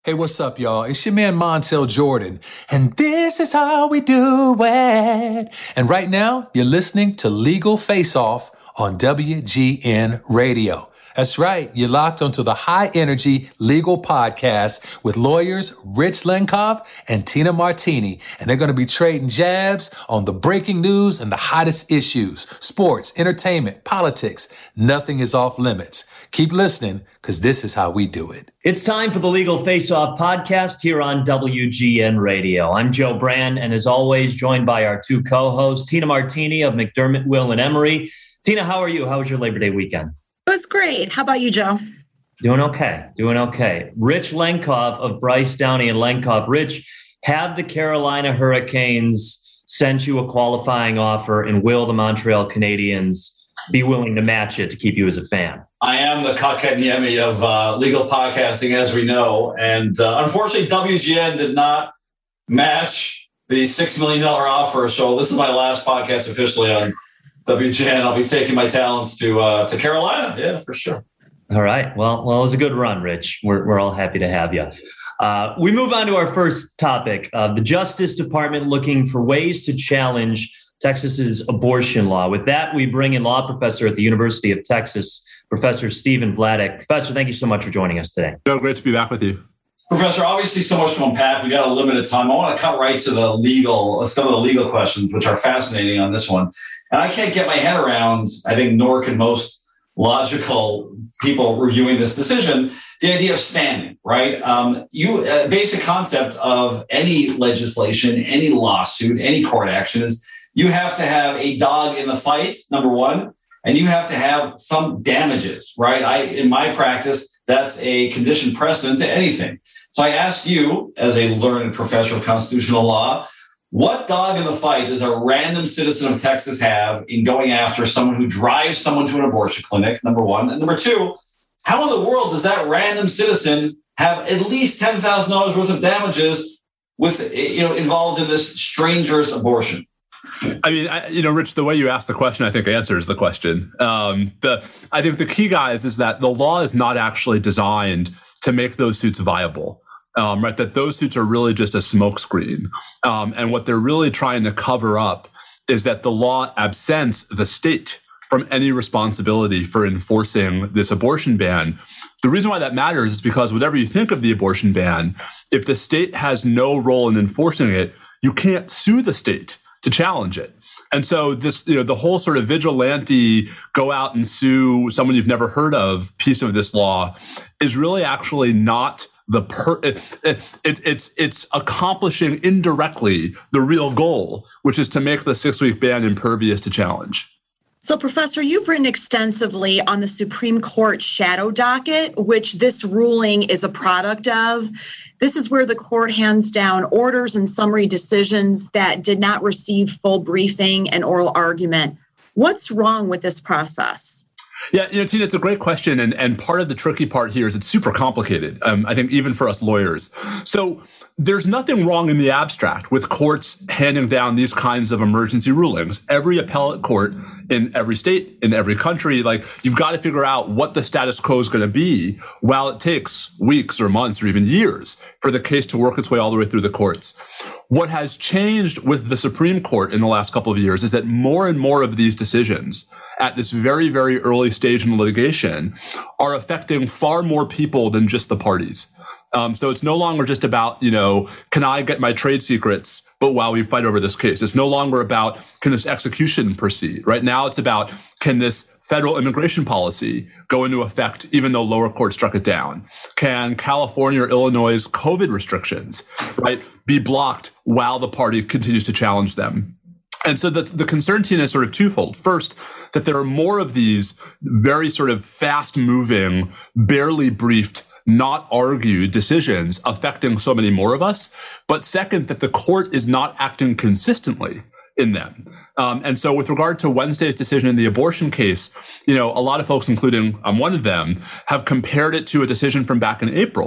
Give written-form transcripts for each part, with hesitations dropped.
Hey, what's up, y'all? It's your man, Montel Jordan, and this is how we do it. And right now, you're listening to Legal Face Off on WGN Radio. That's right. You're locked onto the high energy legal podcast with lawyers Rich Lenkov and Tina Martini. And they're going to be trading jabs on the breaking news and the hottest issues, sports, entertainment, politics. Nothing is off limits. Keep listening, because this is how we do it. It's time for the Legal Face Off podcast here on WGN Radio. I'm Joe Brand, and as always, joined by our two co-hosts, Tina Martini of McDermott, Will, and Emery. Tina, how are you? How was your Labor Day weekend? It was great. How about you, Joe? Doing okay. Rich Lenkov of Bryce Downey and Lenkov. Rich, have the Carolina Hurricanes sent you a qualifying offer, and will the Montreal Canadiens be willing to match it to keep you as a fan? I am the Kakanyemi of legal podcasting, as we know. And unfortunately, WGN did not match the $6 million offer. So this is my last podcast officially on WGN. I'll be taking my talents to Carolina. Yeah, for sure. All right. Well, it was a good run, Rich. We're all happy to have you. We move on to our first topic. The Justice Department looking for ways to challenge Texas's abortion law. With that, we bring in law professor at the University of Texas, Professor Stephen Vladeck. Professor, thank you so much for joining us today. So great to be back with you. Professor, obviously so much to unpack. We got a limited time. I want to cut right to the legal. Let's go to the legal questions, which are fascinating on this one. And I can't get my head around, I think nor can most logical people reviewing this decision, the idea of standing, right? Basic concept of any legislation, any lawsuit, any court action is you have to have a dog in the fight, number one, and you have to have some damages, right? In my practice, that's a condition precedent to anything. So I ask you, as a learned professor of constitutional law, what dog in the fight does a random citizen of Texas have in going after someone who drives someone to an abortion clinic, number one? And number two, how in the world does that random citizen have at least $10,000 worth of damages involved in this stranger's abortion? I mean, Rich, the way you asked the question, I think answers the question. I think the key, guys, is that the law is not actually designed to make those suits viable, right? That those suits are really just a smokescreen. And what they're really trying to cover up is that the law absents the state from any responsibility for enforcing this abortion ban. The reason why that matters is because whatever you think of the abortion ban, if the state has no role in enforcing it, you can't sue the state to challenge it. And so this, the whole sort of vigilante go out and sue someone you've never heard of piece of this law is really actually not it's accomplishing indirectly the real goal, which is to make the 6-week ban impervious to challenge. So, Professor, you've written extensively on the Supreme Court shadow docket, which this ruling is a product of. This is where the court hands down orders and summary decisions that did not receive full briefing and oral argument. What's wrong with this process? Yeah, Tina, it's a great question. And part of the tricky part here is it's super complicated, I think, even for us lawyers. So there's nothing wrong in the abstract with courts handing down these kinds of emergency rulings. Every appellate court in every state, in every country, you've got to figure out what the status quo is going to be while it takes weeks or months or even years for the case to work its way all the way through the courts. What has changed with the Supreme Court in the last couple of years is that more and more of these decisions at this very, very early stage in the litigation are affecting far more people than just the parties. So it's no longer just about, can I get my trade secrets, but while we fight over this case? It's no longer about, can this execution proceed? Right now it's about, can this federal immigration policy go into effect even though lower courts struck it down? Can California or Illinois' COVID restrictions, right, be blocked while the party continues to challenge them? And so the concern, Tina, is sort of twofold. First, that there are more of these very sort of fast-moving, barely briefed, not argued decisions affecting so many more of us. But second, that the court is not acting consistently in them. And so with regard to Wednesday's decision in the abortion case, a lot of folks, including one of them, have compared it to a decision from back in April,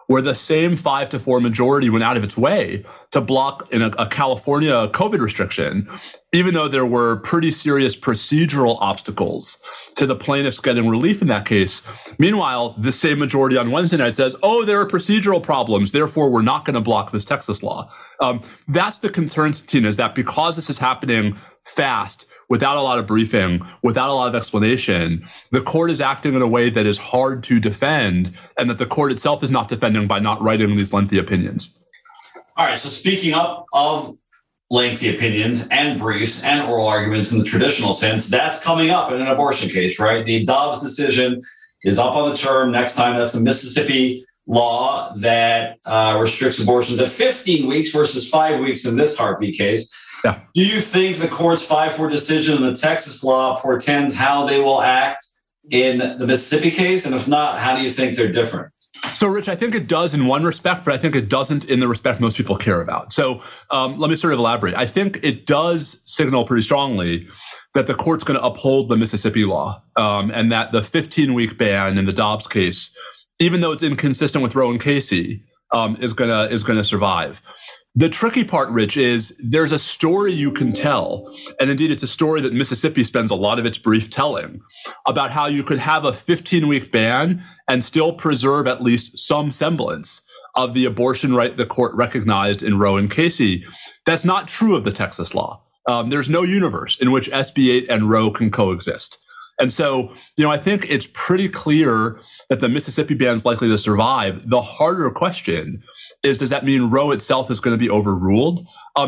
where the same 5-4 majority went out of its way to block in a California COVID restriction, even though there were pretty serious procedural obstacles to the plaintiffs getting relief in that case. Meanwhile, the same majority on Wednesday night says, oh, there are procedural problems, therefore we're not going to block this Texas law. That's the concern, Tina, is that because this is happening fast, without a lot of briefing, without a lot of explanation, the court is acting in a way that is hard to defend, and that the court itself is not defending by not writing these lengthy opinions. All right, so speaking up of lengthy opinions and briefs and oral arguments in the traditional sense, that's coming up in an abortion case, right? The Dobbs decision is up on the term next time. That's the Mississippi law that restricts abortions at 15 weeks versus 5 weeks in this heartbeat case. Yeah. Do you think the court's 5-4 decision in the Texas law portends how they will act in the Mississippi case? And if not, how do you think they're different? So, Rich, I think it does in one respect, but I think it doesn't in the respect most people care about. So let me sort of elaborate. I think it does signal pretty strongly that the court's going to uphold the Mississippi law, and that the 15-week ban in the Dobbs case, even though it's inconsistent with Roe and Casey, is gonna survive. The tricky part, Rich, is there's a story you can tell, and indeed it's a story that Mississippi spends a lot of its brief telling, about how you could have a 15-week ban and still preserve at least some semblance of the abortion right the court recognized in Roe and Casey. That's not true of the Texas law. There's no universe in which SB 8 and Roe can coexist. And so, I think it's pretty clear that the Mississippi ban is likely to survive. The harder question is, does that mean Roe itself is going to be overruled?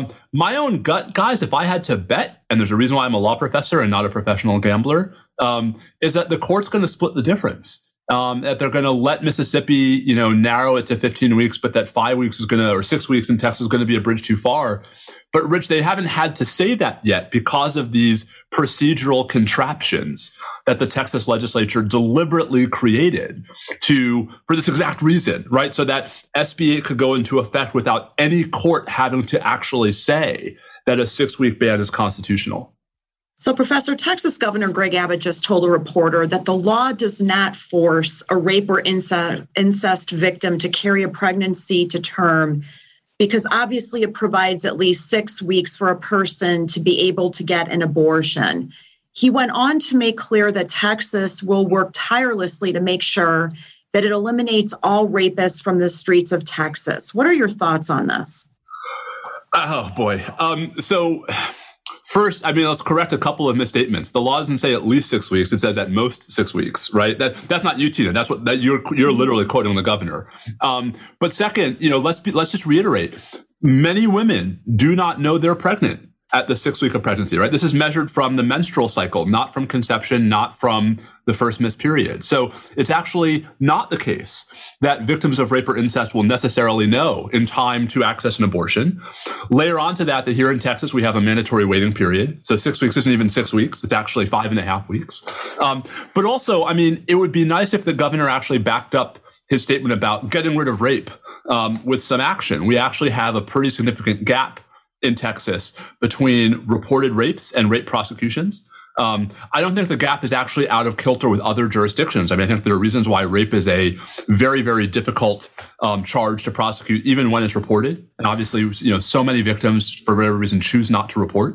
My own gut, guys, if I had to bet, and there's a reason why I'm a law professor and not a professional gambler, is that the court's going to split the difference. That they're going to let Mississippi, narrow it to 15 weeks, but that 5 weeks or 6 weeks in Texas is going to be a bridge too far. But Rich, they haven't had to say that yet because of these procedural contraptions that the Texas legislature deliberately created for this exact reason, right? So that SB 8 could go into effect without any court having to actually say that a 6-week ban is constitutional. So, Professor, Texas Governor Greg Abbott just told a reporter that the law does not force a rape or incest victim to carry a pregnancy to term, because obviously it provides at least 6 weeks for a person to be able to get an abortion. He went on to make clear that Texas will work tirelessly to make sure that it eliminates all rapists from the streets of Texas. What are your thoughts on this? Oh, boy. So first, let's correct a couple of misstatements. The law doesn't say at least 6 weeks. It says at most 6 weeks, right? That's not you, Tina. That's what you're literally quoting the governor. But second, let's just reiterate. Many women do not know they're pregnant at the 6th week of pregnancy, right? This is measured from the menstrual cycle, not from conception, not from the first missed period. So it's actually not the case that victims of rape or incest will necessarily know in time to access an abortion. Layer onto that here in Texas, we have a mandatory waiting period. So 6 weeks isn't even 6 weeks. It's actually 5.5 weeks. But also, it would be nice if the governor actually backed up his statement about getting rid of rape with some action. We actually have a pretty significant gap in Texas between reported rapes and rape prosecutions. I don't think the gap is actually out of kilter with other jurisdictions. I think there are reasons why rape is a very, very difficult charge to prosecute, even when it's reported. And obviously, so many victims, for whatever reason, choose not to report.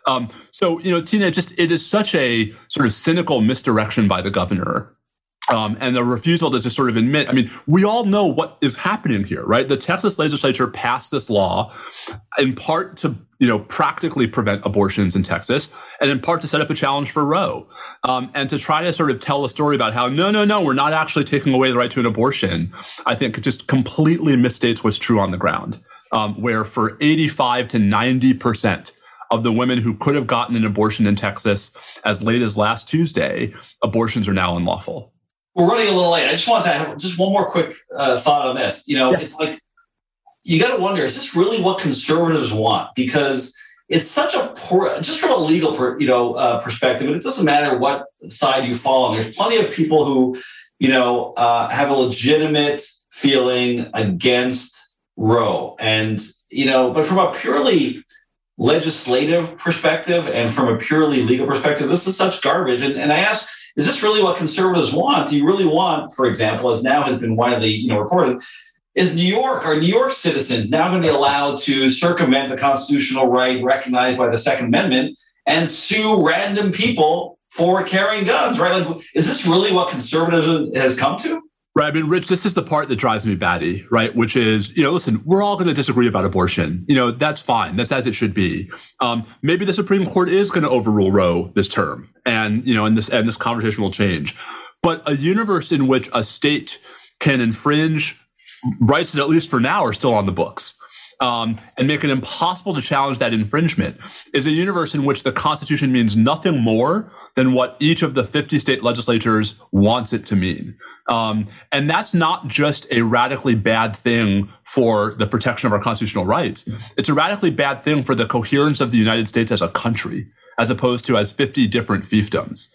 So, Tina, it is such a sort of cynical misdirection by the governor. And the refusal to just sort of admit, we all know what is happening here, right? The Texas legislature passed this law in part to, practically prevent abortions in Texas, and in part to set up a challenge for Roe, and to try to sort of tell a story about how, no, we're not actually taking away the right to an abortion. I think it just completely misstates what's true on the ground, where for 85 to 90% of the women who could have gotten an abortion in Texas as late as last Tuesday, abortions are now unlawful. We're running a little late. I just want to have just one more quick thought on this. It's like, you got to wonder, is this really what conservatives want? Because it's such a poor, just from a legal perspective, and it doesn't matter what side you fall on. There's plenty of people who, have a legitimate feeling against Roe. And, but from a purely legislative perspective and from a purely legal perspective, this is such garbage. And I ask, is this really what conservatives want? Do you really want, for example, as now has been widely reported, Is New York, are New York citizens now going to be allowed to circumvent the constitutional right recognized by the Second Amendment and sue random people for carrying guns, right? Like, is this really what conservatism has come to? Right. I mean, Rich, this is the part that drives me batty, right? Which is, listen, we're all going to disagree about abortion. That's fine. That's as it should be. Maybe the Supreme Court is going to overrule Roe this term, and this conversation will change. But a universe in which a state can infringe rights that, at least for now, are still on the books, and make it impossible to challenge that infringement, is a universe in which the Constitution means nothing more than what each of the 50 state legislatures wants it to mean. And that's not just a radically bad thing for the protection of our constitutional rights. It's a radically bad thing for the coherence of the United States as a country, as opposed to as 50 different fiefdoms.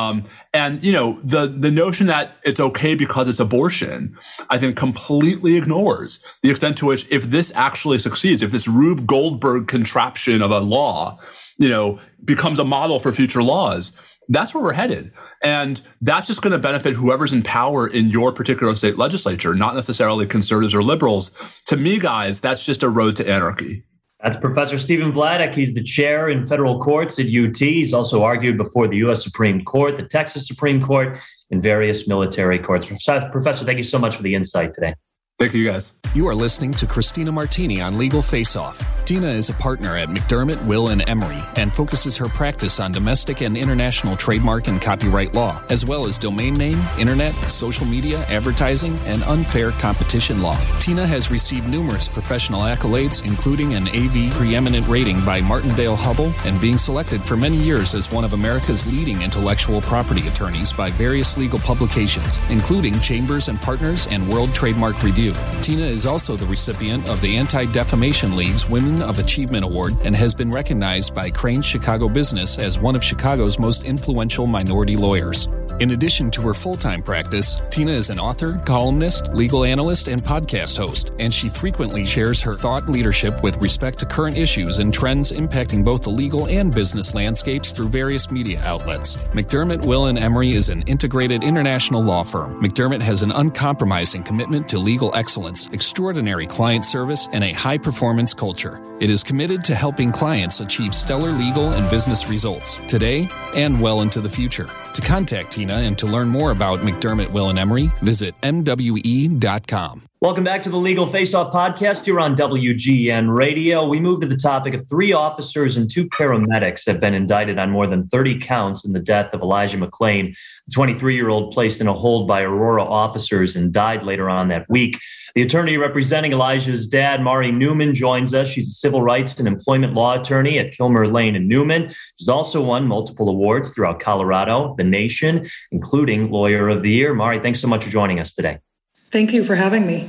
The notion that it's okay because it's abortion, I think completely ignores the extent to which, if this actually succeeds, if this Rube Goldberg contraption of a law, becomes a model for future laws, that's where we're headed. And that's just going to benefit whoever's in power in your particular state legislature, not necessarily conservatives or liberals. To me, guys, that's just a road to anarchy. That's Professor Stephen Vladeck. He's the chair in federal courts at UT. He's also argued before the U.S. Supreme Court, the Texas Supreme Court, and various military courts. Professor, thank you so much for the insight today. Thank you, guys. You are listening to Christina Martini on Legal Face Off. Tina is a partner at McDermott, Will & Emery and focuses her practice on domestic and international trademark and copyright law, as well as domain name, internet, social media, advertising, and unfair competition law. Tina has received numerous professional accolades, including an AV preeminent rating by Martindale-Hubbell and being selected for many years as one of America's leading intellectual property attorneys by various legal publications, including Chambers & Partners and World Trademark Review. Tina is also the recipient of the Anti-Defamation League's Women of Achievement Award and has been recognized by Crain's Chicago Business as one of Chicago's most influential minority lawyers. In addition to her full-time practice, Tina is an author, columnist, legal analyst, and podcast host, and she frequently shares her thought leadership with respect to current issues and trends impacting both the legal and business landscapes through various media outlets. McDermott, Will & Emery is an integrated international law firm. McDermott has an uncompromising commitment to legal excellence, extraordinary client service, and a high-performance culture. It is committed to helping clients achieve stellar legal and business results today and well into the future. To contact Tina and to learn more about McDermott, Will & Emery, visit MWE.com. Welcome back to the Legal Face-Off podcast here on WGN Radio. We move to the topic of 3 officers and 2 paramedics have been indicted on more than 30 counts in the death of Elijah McClain, the 23-year-old placed in a hold by Aurora officers and died later on that week. The attorney representing Elijah's dad, Mari Newman, joins us. She's a civil rights and employment law attorney at Kilmer Lane and Newman. She's also won multiple awards throughout Colorado, the nation, including Lawyer of the Year. Mari, thanks so much for joining us today. Thank you for having me.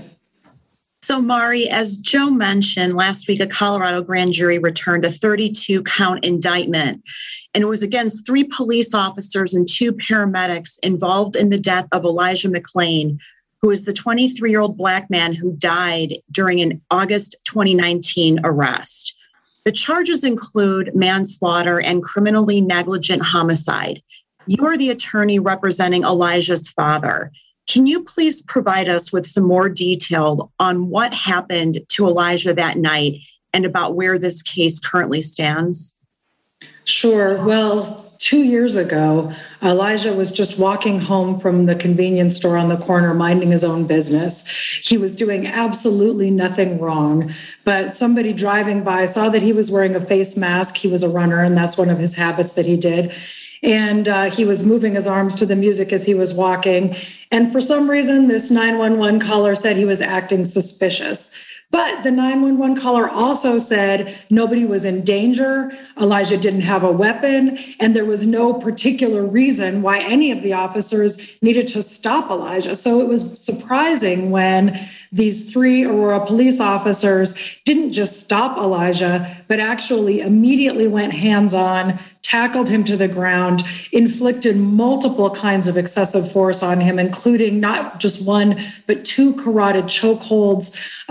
So, Mari, as Joe mentioned, last week a Colorado grand jury returned a 32-count indictment, and it was against 3 police officers and 2 paramedics involved in the death of Elijah McClain, who is the 23-year-old Black man who died during an August 2019 arrest. The charges include manslaughter and criminally negligent homicide. You are the attorney representing Elijah's father. Can you please provide us with some more detail on what happened to Elijah that night and about where this case currently stands? Sure. Well, 2 years ago, Elijah was just walking home from the convenience store on the corner, minding his own business. He was doing absolutely nothing wrong, but somebody driving by saw that he was wearing a face mask. He was a runner, and that's one of his habits that he did. And he was moving his arms to the music as he was walking. And for some reason, this 911 caller said he was acting suspicious. But the 911 caller also said nobody was in danger, Elijah didn't have a weapon, and there was no particular reason why any of the officers needed to stop Elijah. So it was surprising when these 3 Aurora police officers didn't just stop Elijah, but actually immediately went hands-on, tackled him to the ground, inflicted multiple kinds of excessive force on him, including not just 1, but 2 carotid chokeholds.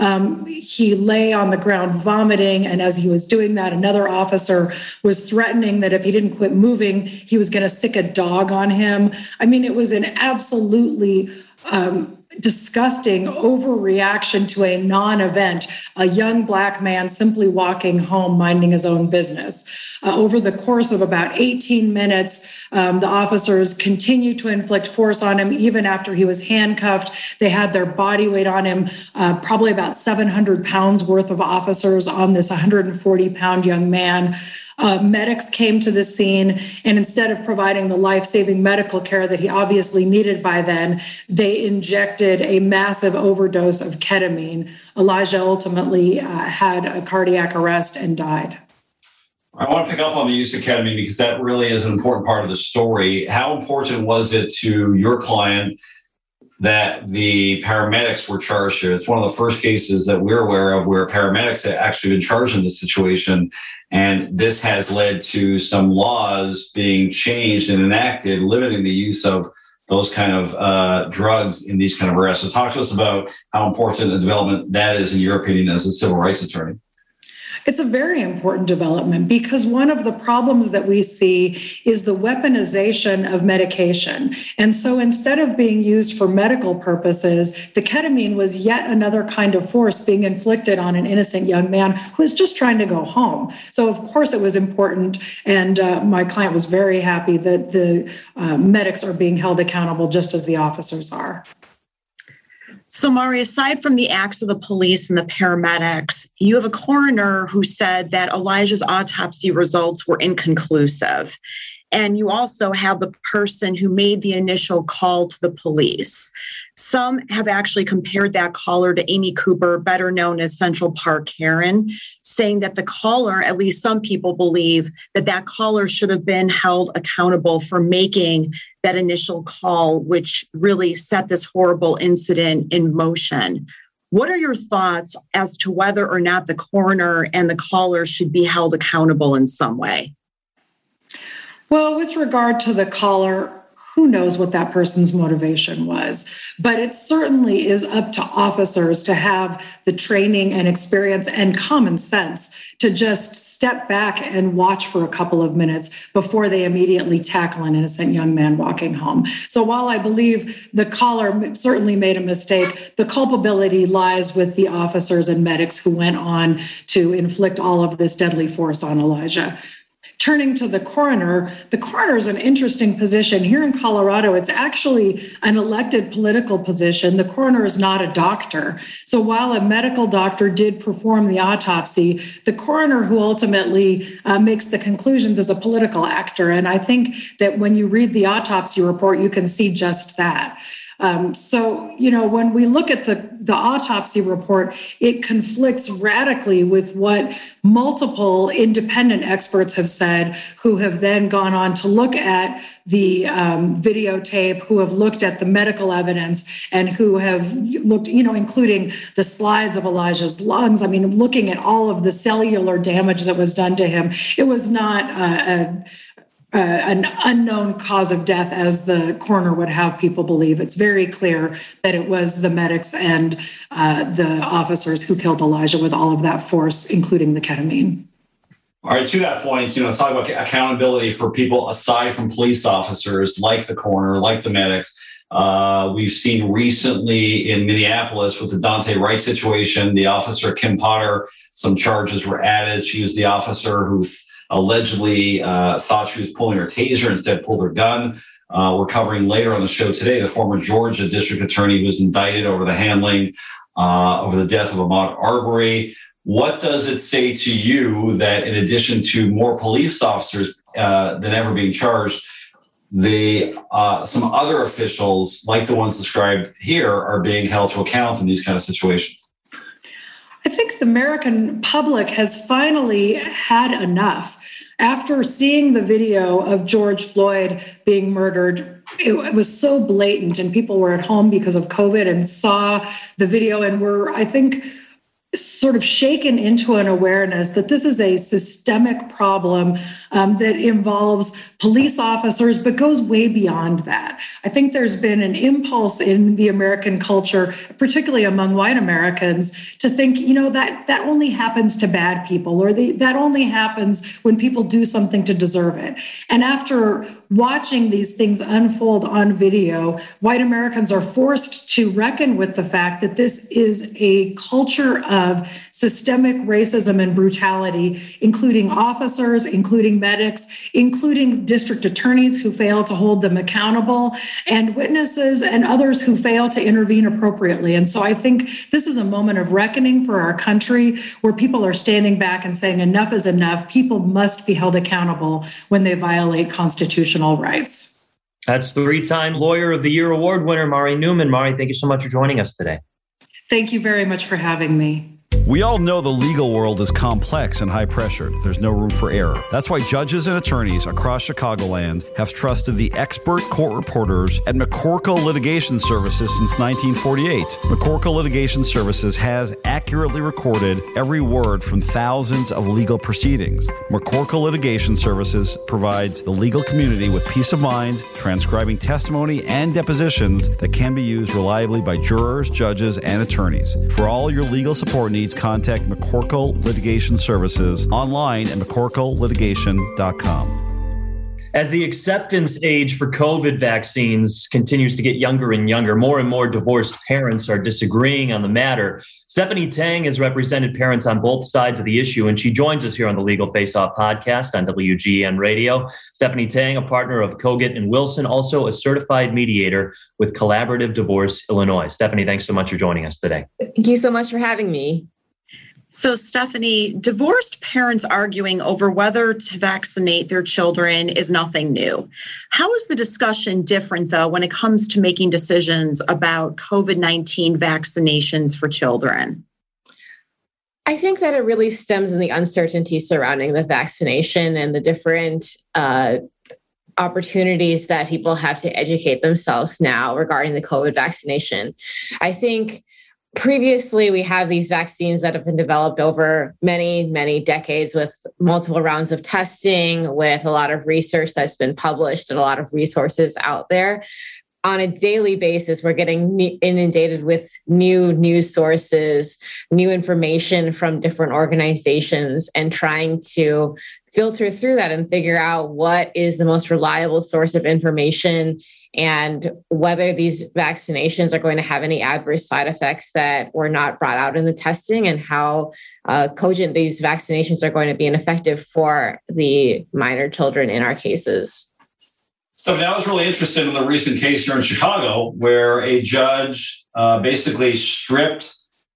He lay on the ground vomiting, and as he was doing that, another officer was threatening that if he didn't quit moving, he was going to sick a dog on him. I mean, it was an absolutely disgusting overreaction to a non-event, a young Black man simply walking home, minding his own business. Over the course of about 18 minutes, the officers continued to inflict force on him, even after he was handcuffed. They had their body weight on him, probably about 700 pounds worth of officers on this 140-pound young man. Medics came to the scene, and instead of providing the life-saving medical care that he obviously needed by then, they injected a massive overdose of ketamine. Elijah ultimately had a cardiac arrest and died. I want to pick up on the use of ketamine because that really is an important part of the story. How important was it to your client that the paramedics were charged here? It's one of the first cases that we're aware of where paramedics have actually been charged in this situation. And this has led to some laws being changed and enacted, limiting the use of those kind of drugs in these kind of arrests. So talk to us about how important a development that is, in your opinion, as a civil rights attorney. It's a very important development because one of the problems that we see is the weaponization of medication. And so instead of being used for medical purposes, the ketamine was yet another kind of force being inflicted on an innocent young man who was just trying to go home. So of course it was important. And my client was very happy that the medics are being held accountable just as the officers are. So, Mari, aside from the acts of the police and the paramedics, you have a coroner who said that Elijah's autopsy results were inconclusive. And you also have the person who made the initial call to the police. Some have actually compared that caller to Amy Cooper, better known as Central Park Karen, saying that the caller, at least some people believe, that caller should have been held accountable for making that initial call, which really set this horrible incident in motion. What are your thoughts as to whether or not the coroner and the caller should be held accountable in some way? Well, with regard to the caller, who knows what that person's motivation was? But it certainly is up to officers to have the training and experience and common sense to just step back and watch for a couple of minutes before they immediately tackle an innocent young man walking home. So while I believe the caller certainly made a mistake, the culpability lies with the officers and medics who went on to inflict all of this deadly force on Elijah. Turning to the coroner is an interesting position. Here in Colorado, it's actually an elected political position. The coroner is not a doctor. So while a medical doctor did perform the autopsy, the coroner who ultimately makes the conclusions is a political actor. And I think that when you read the autopsy report, you can see just that. So, when we look at the autopsy report, it conflicts radically with what multiple independent experts have said, who have then gone on to look at the videotape, who have looked at the medical evidence, and who have looked, including the slides of Elijah's lungs. I mean, looking at all of the cellular damage that was done to him, it was not an unknown cause of death, as the coroner would have people believe. It's very clear that it was the medics and the officers who killed Elijah with all of that force, including the ketamine. All right, to that point, talk about accountability for people aside from police officers, like the coroner, like the medics. We've seen recently in Minneapolis with the Daunte Wright situation, the officer Kim Potter, some charges were added. She was the officer who allegedly thought she was pulling her taser, instead pulled her gun. We're covering later on the show today the former Georgia district attorney who was indicted over the handling, over the death of Ahmaud Arbery. What does it say to you that in addition to more police officers than ever being charged, some other officials, like the ones described here, are being held to account in these kind of situations? I think the American public has finally had enough. After seeing the video of George Floyd being murdered, it was so blatant, and people were at home because of COVID and saw the video and were, I think, sort of shaken into an awareness that this is a systemic problem that involves police officers, but goes way beyond that. I think there's been an impulse in the American culture, particularly among white Americans, to think, that only happens to bad people, or that only happens when people do something to deserve it. And after watching these things unfold on video, white Americans are forced to reckon with the fact that this is a culture of systemic racism and brutality, including officers, including medics, including district attorneys who fail to hold them accountable, and witnesses and others who fail to intervene appropriately. And so I think this is a moment of reckoning for our country where people are standing back and saying enough is enough. People must be held accountable when they violate constitutional rights. That's 3-time Lawyer of the Year award winner, Mari Newman. Mari, thank you so much for joining us today. Thank you very much for having me. We all know the legal world is complex and high pressured. There's no room for error. That's why judges and attorneys across Chicagoland have trusted the expert court reporters at McCorkle Litigation Services since 1948. McCorkle Litigation Services has accurately recorded every word from thousands of legal proceedings. McCorkle Litigation Services provides the legal community with peace of mind, transcribing testimony and depositions that can be used reliably by jurors, judges, and attorneys. For all your legal support needs, contact McCorkle Litigation Services online at McCorkleLitigation.com. As the acceptance age for COVID vaccines continues to get younger and younger, more and more divorced parents are disagreeing on the matter. Stephanie Tang has represented parents on both sides of the issue, and she joins us here on the Legal Face Off podcast on WGN Radio. Stephanie Tang, a partner of Kogut and Wilson, also a certified mediator with Collaborative Divorce Illinois. Stephanie, thanks so much for joining us today. Thank you so much for having me. So, Stephanie, divorced parents arguing over whether to vaccinate their children is nothing new. How is the discussion different, though, when it comes to making decisions about COVID-19 vaccinations for children? I think that it really stems in the uncertainty surrounding the vaccination and the different opportunities that people have to educate themselves now regarding the COVID vaccination. I think previously, we have these vaccines that have been developed over many, many decades with multiple rounds of testing, with a lot of research that's been published and a lot of resources out there. On a daily basis, we're getting inundated with new news sources, new information from different organizations, and trying to filter through that and figure out what is the most reliable source of information and whether these vaccinations are going to have any adverse side effects that were not brought out in the testing, and how cogent these vaccinations are going to be ineffective for the minor children in our cases. So I was really interested in the recent case here in Chicago where a judge basically stripped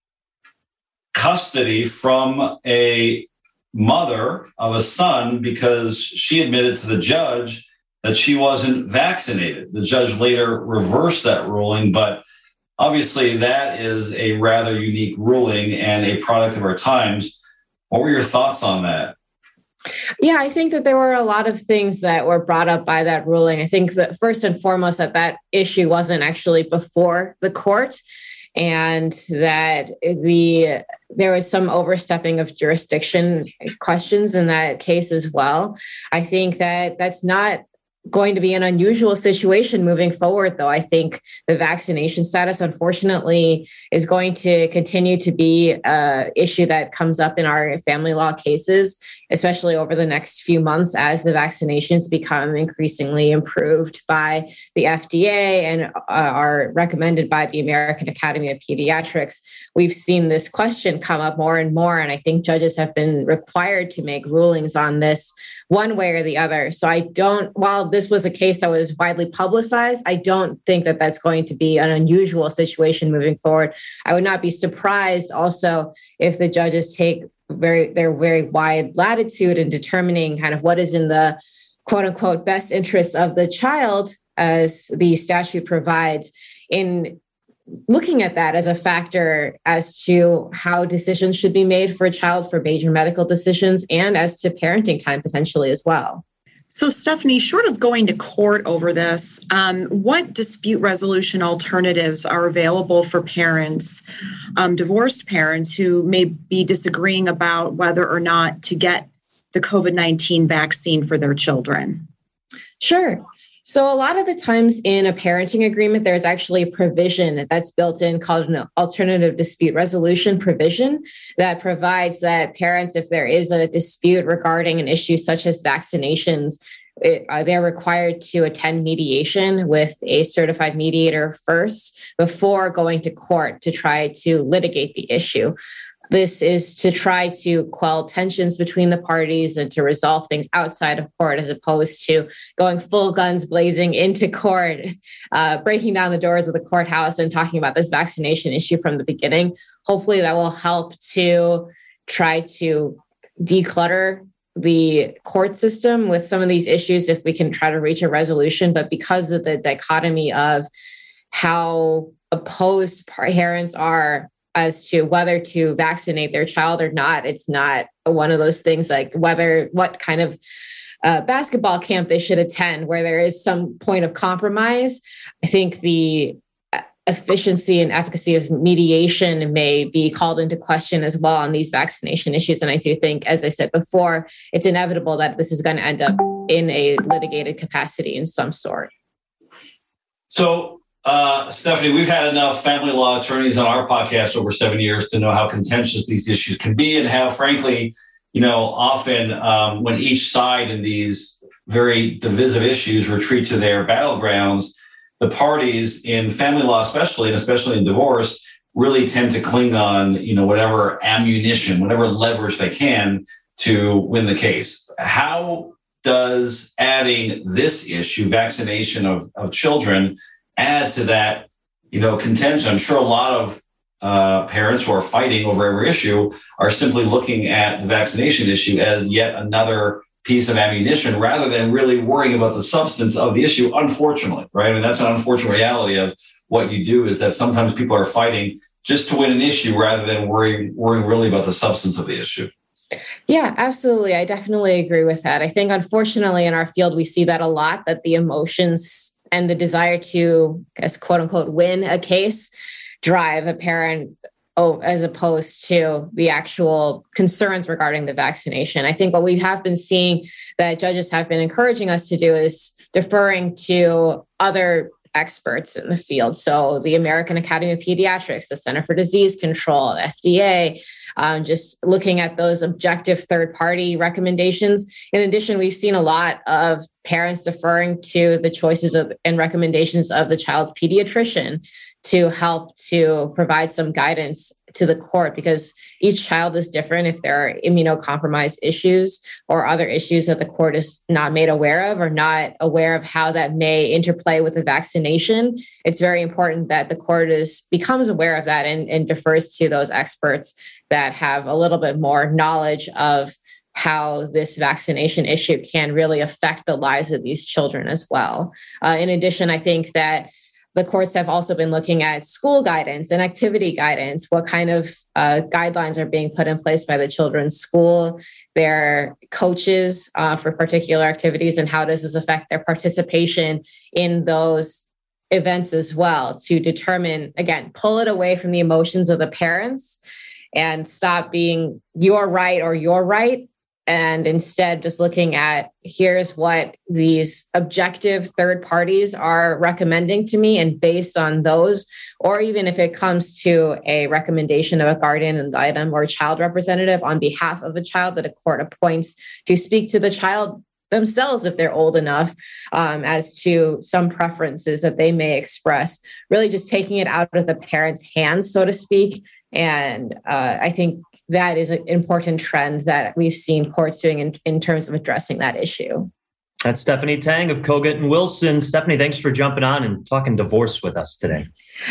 custody from a mother of a son because she admitted to the judge that she wasn't vaccinated. The judge later reversed that ruling, but obviously that is a rather unique ruling and a product of our times. What were your thoughts on that? Yeah, I think that there were a lot of things that were brought up by that ruling. I think that first and foremost, that issue wasn't actually before the court, and that there was some overstepping of jurisdiction questions in that case as well. I think that that's not going to be an unusual situation moving forward, though. I think the vaccination status, unfortunately, is going to continue to be an issue that comes up in our family law cases, especially over the next few months as the vaccinations become increasingly improved by the FDA and are recommended by the American Academy of Pediatrics. We've seen this question come up more and more, and I think judges have been required to make rulings on this one way or the other. So while this was a case that was widely publicized, I don't think that that's going to be an unusual situation moving forward. I would not be surprised also if the judges take their very wide latitude in determining kind of what is in the quote unquote best interests of the child, as the statute provides, in looking at that as a factor as to how decisions should be made for a child for major medical decisions and as to parenting time potentially as well. So, Stephanie, short of going to court over this, what dispute resolution alternatives are available for parents, divorced parents who may be disagreeing about whether or not to get the COVID-19 vaccine for their children? Sure. So a lot of the times in a parenting agreement, there's actually a provision that's built in called an alternative dispute resolution provision that provides that parents, if there is a dispute regarding an issue such as vaccinations, they're required to attend mediation with a certified mediator first before going to court to try to litigate the issue. This is to try to quell tensions between the parties and to resolve things outside of court, as opposed to going full guns blazing into court, breaking down the doors of the courthouse and talking about this vaccination issue from the beginning. Hopefully that will help to try to declutter the court system with some of these issues if we can try to reach a resolution. But because of the dichotomy of how opposed parents are as to whether to vaccinate their child or not, it's not one of those things like what kind of basketball camp they should attend, where there is some point of compromise. I think the efficiency and efficacy of mediation may be called into question as well on these vaccination issues. And I do think, as I said before, it's inevitable that this is going to end up in a litigated capacity in some sort. So, Stephanie, we've had enough family law attorneys on our podcast over 7 years to know how contentious these issues can be, and how, frankly, often when each side in these very divisive issues retreat to their battlegrounds, the parties in family law, especially in divorce, really tend to cling on, whatever ammunition, whatever leverage they can to win the case. How does adding this issue, vaccination of children, add to that, contention? I'm sure a lot of parents who are fighting over every issue are simply looking at the vaccination issue as yet another piece of ammunition, rather than really worrying about the substance of the issue, unfortunately, right? I mean, that's an unfortunate reality of what you do, is that sometimes people are fighting just to win an issue rather than worrying really about the substance of the issue. Yeah, absolutely. I definitely agree with that. I think, unfortunately, in our field, we see that a lot, that the emotions and the desire to, as quote unquote, win a case drive a parent as opposed to the actual concerns regarding the vaccination. I think what we have been seeing that judges have been encouraging us to do is deferring to other experts in the field. So the American Academy of Pediatrics, the Center for Disease Control, FDA, just looking at those objective third-party recommendations. In addition, we've seen a lot of parents deferring to the choices and recommendations of the child's pediatrician to help to provide some guidance to the court, because each child is different. If there are immunocompromised issues or other issues that the court is not made aware of or not aware of how that may interplay with the vaccination, it's very important that the court becomes aware of that and defers to those experts that have a little bit more knowledge of how this vaccination issue can really affect the lives of these children as well. In addition, I think that the courts have also been looking at school guidance and activity guidance. What kind of guidelines are being put in place by the children's school, their coaches for particular activities, and how does this affect their participation in those events as well, to determine, again, pull it away from the emotions of the parents and stop being you're right or you're right. And instead, just looking at here's what these objective third parties are recommending to me. And based on those, or even if it comes to a recommendation of a guardian ad litem or a child representative on behalf of a child that a court appoints to speak to the child themselves, if they're old enough, as to some preferences that they may express, really just taking it out of the parents' hands, so to speak. And I think that is an important trend that we've seen courts doing in terms of addressing that issue. That's Stephanie Tang of Kogut and Wilson. Stephanie, thanks for jumping on and talking divorce with us today.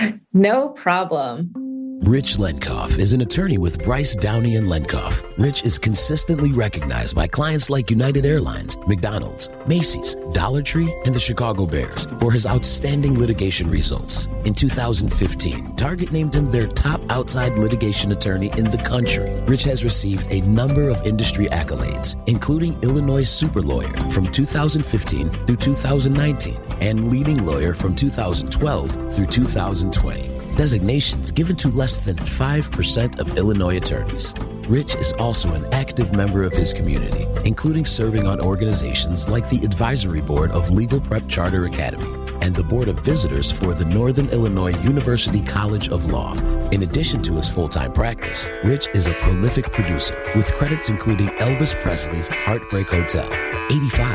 No problem. Rich Lenkov is an attorney with Bryce, Downey & Lenkov. Rich is consistently recognized by clients like United Airlines, McDonald's, Macy's, Dollar Tree, and the Chicago Bears for his outstanding litigation results. In 2015, Target named him their top outside litigation attorney in the country. Rich has received a number of industry accolades, including Illinois Super Lawyer from 2015 through 2019 and Leading Lawyer from 2012 through 2020. Designations given to less than 5% of Illinois attorneys. Rich is also an active member of his community, including serving on organizations like the Advisory Board of Legal Prep Charter Academy and the Board of Visitors for the Northern Illinois University College of Law. In addition to his full-time practice, Rich is a prolific producer with credits including Elvis Presley's Heartbreak Hotel, 85,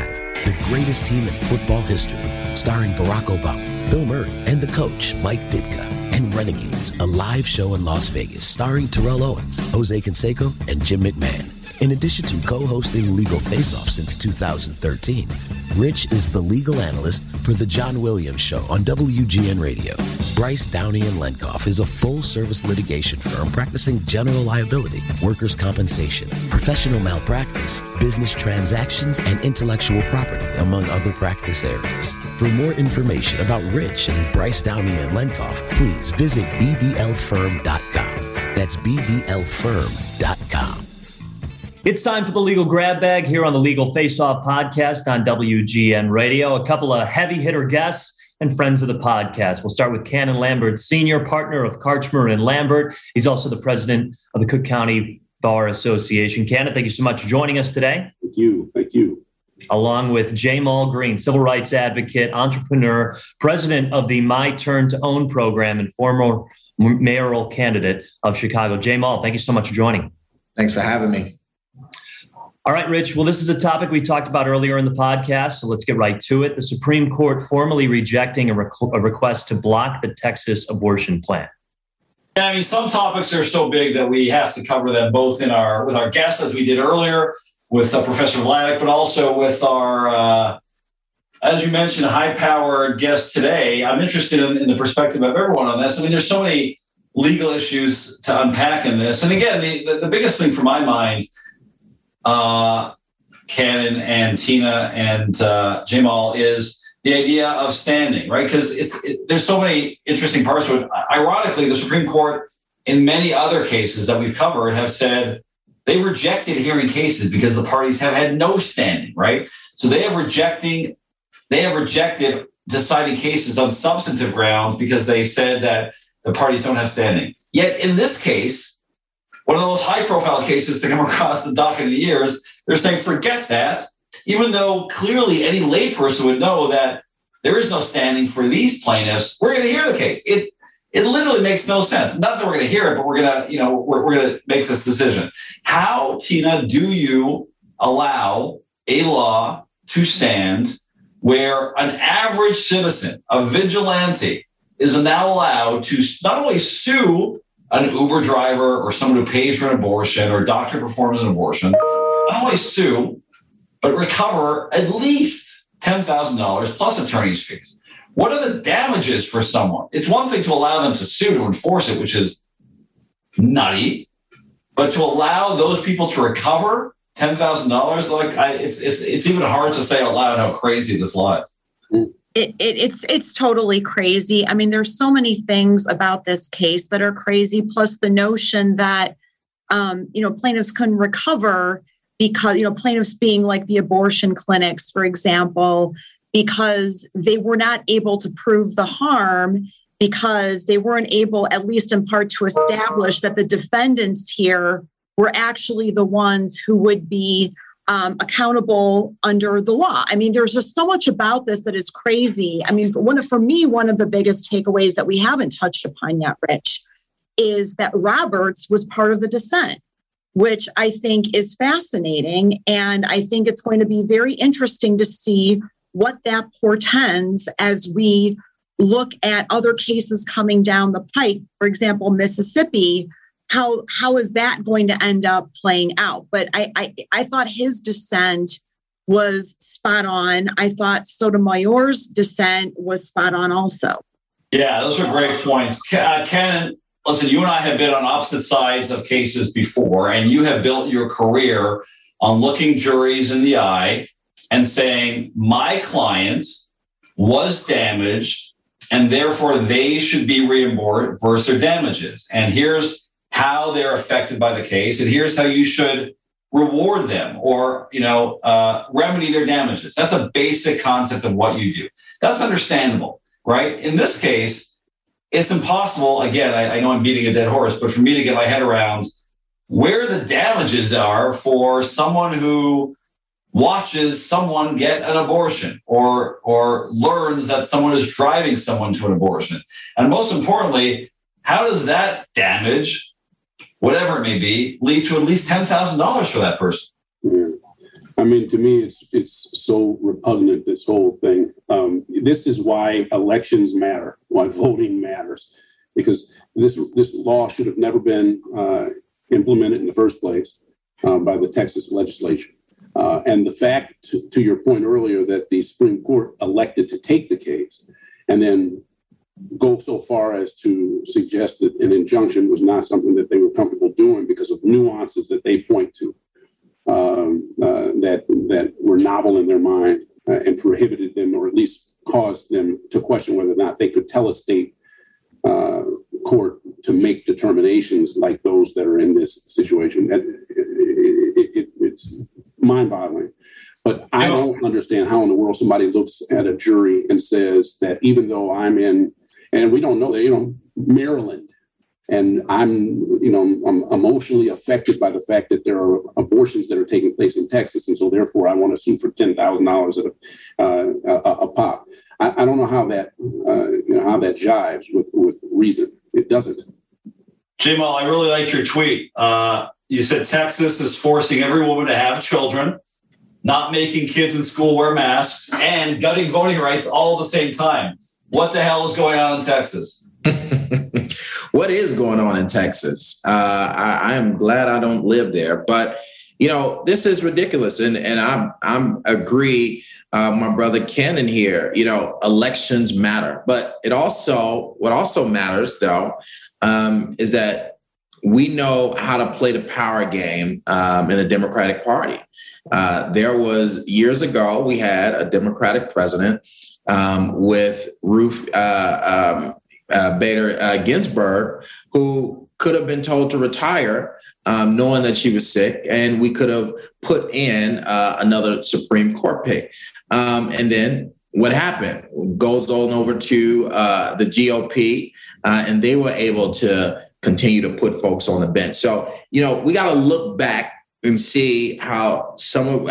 The Greatest Team in Football History, starring Barack Obama, Bill Murray, and the coach, Mike Ditka. And Renegades, a live show in Las Vegas, starring Terrell Owens, Jose Canseco, and Jim McMahon. In addition to co-hosting Legal Face-Off since 2013, Rich is the legal analyst for The John Williams Show on WGN Radio. Bryce Downey & Lenkoff is a full-service litigation firm practicing general liability, workers' compensation, professional malpractice, business transactions, and intellectual property, among other practice areas. For more information about Rich and Bryce Downey & Lenkoff, please visit bdlfirm.com. That's bdlfirm.com. It's time for the Legal Grab Bag here on the Legal Face-Off podcast on WGN Radio. A couple of heavy hitter guests and friends of the podcast. We'll start with Cannon Lambert, senior partner of Karchmer and Lambert. He's also the president of the Cook County Bar Association. Cannon, thank you so much for joining us today. Thank you. Thank you. Along with Jamal Green, civil rights advocate, entrepreneur, president of the My Turn to Own program, and former mayoral candidate of Chicago. Jamal, thank you so much for joining. Thanks for having me. All right, Rich. Well, this is a topic we talked about earlier in the podcast, so let's get right to it. The Supreme Court formally rejecting a request to block the Texas abortion plan. Yeah, I mean, some topics are so big that we have to cover them both with our guests, as we did earlier with Professor Vladeck, but also with our, as you mentioned, high-powered guest today. I'm interested in the perspective of everyone on this. I mean, there's so many legal issues to unpack in this. And again, the biggest thing for my mind, Cannon and Tina and Jamal, is the idea of standing, right? Because there's so many interesting parts to it. Ironically, the Supreme Court, in many other cases that we've covered, have said they've rejected hearing cases because the parties have had no standing, right? So they have rejected deciding cases on substantive grounds because they said that the parties don't have standing. Yet in this case, one of the most high-profile cases to come across the docket in the years, they're saying, forget that, even though clearly any layperson would know that there is no standing for these plaintiffs. We're going to hear the case. It literally makes no sense. Not that we're going to hear it, but we're going to make this decision. How, Tina, do you allow a law to stand where an average citizen, a vigilante, is now allowed to not only sue an Uber driver or someone who pays for an abortion or a doctor who performs an abortion, not only sue, but recover at least $10,000 plus attorney's fees? What are the damages for someone? It's one thing to allow them to sue, to enforce it, which is nutty, but to allow those people to recover $10,000, it's even hard to say out loud how crazy this law is. It's totally crazy. I mean, there's so many things about this case that are crazy. Plus the notion that, plaintiffs couldn't recover because, plaintiffs being like the abortion clinics, for example, because they were not able to prove the harm because they weren't able, at least in part, to establish that the defendants here were actually the ones who would be accountable under the law. I mean, there's just so much about this that is crazy. I mean, for me, one of the biggest takeaways that we haven't touched upon yet, Rich, is that Roberts was part of the dissent, which I think is fascinating. And I think it's going to be very interesting to see what that portends as we look at other cases coming down the pike. For example, Mississippi, how is that going to end up playing out? But I thought his dissent was spot on. I thought Sotomayor's dissent was spot on also. Yeah, those are great points. Cannon, listen, you and I have been on opposite sides of cases before, and you have built your career on looking juries in the eye and saying, my client was damaged, and therefore they should be reimbursed their damages. And here's how they're affected by the case, and here's how you should reward them or, remedy their damages. That's a basic concept of what you do. That's understandable, right? In this case, it's impossible. Again, I know I'm beating a dead horse, but for me to get my head around where the damages are for someone who watches someone get an abortion or learns that someone is driving someone to an abortion. And most importantly, how does that damage, whatever it may be, lead to at least $10,000 for that person? I mean, to me, it's so repugnant, this whole thing. This is why elections matter, why voting matters, because this law should have never been implemented in the first place by the Texas legislature. And the fact, to your point earlier, that the Supreme Court elected to take the case and then go so far as to suggest that an injunction was not something that they were comfortable doing because of nuances that they point to that were novel in their mind and prohibited them, or at least caused them to question whether or not they could tell a state court to make determinations like those that are in this situation. It's mind-boggling. But I don't understand how in the world somebody looks at a jury and says that even though I'm in, and we don't know that, Maryland, and I'm emotionally affected by the fact that there are abortions that are taking place in Texas, and so therefore I want to sue for $10,000 a pop. I don't know how that how that jives with reason. It doesn't. Jamal, I really liked your tweet. You said Texas is forcing every woman to have children, not making kids in school wear masks, and gutting voting rights all at the same time. What the hell is going on in Texas? What is going on in Texas? I am glad I don't live there, but this is ridiculous, and I'm agree. My brother Ken in here. Elections matter, but what also matters though is that we know how to play the power game in the Democratic Party. There was years ago we had a Democratic president with Ruth Bader Ginsburg, who could have been told to retire, knowing that she was sick, and we could have put in another Supreme Court pick. And then what happened? Goes on over to the GOP, and they were able to continue to put folks on the bench. So, we got to look back and see how some of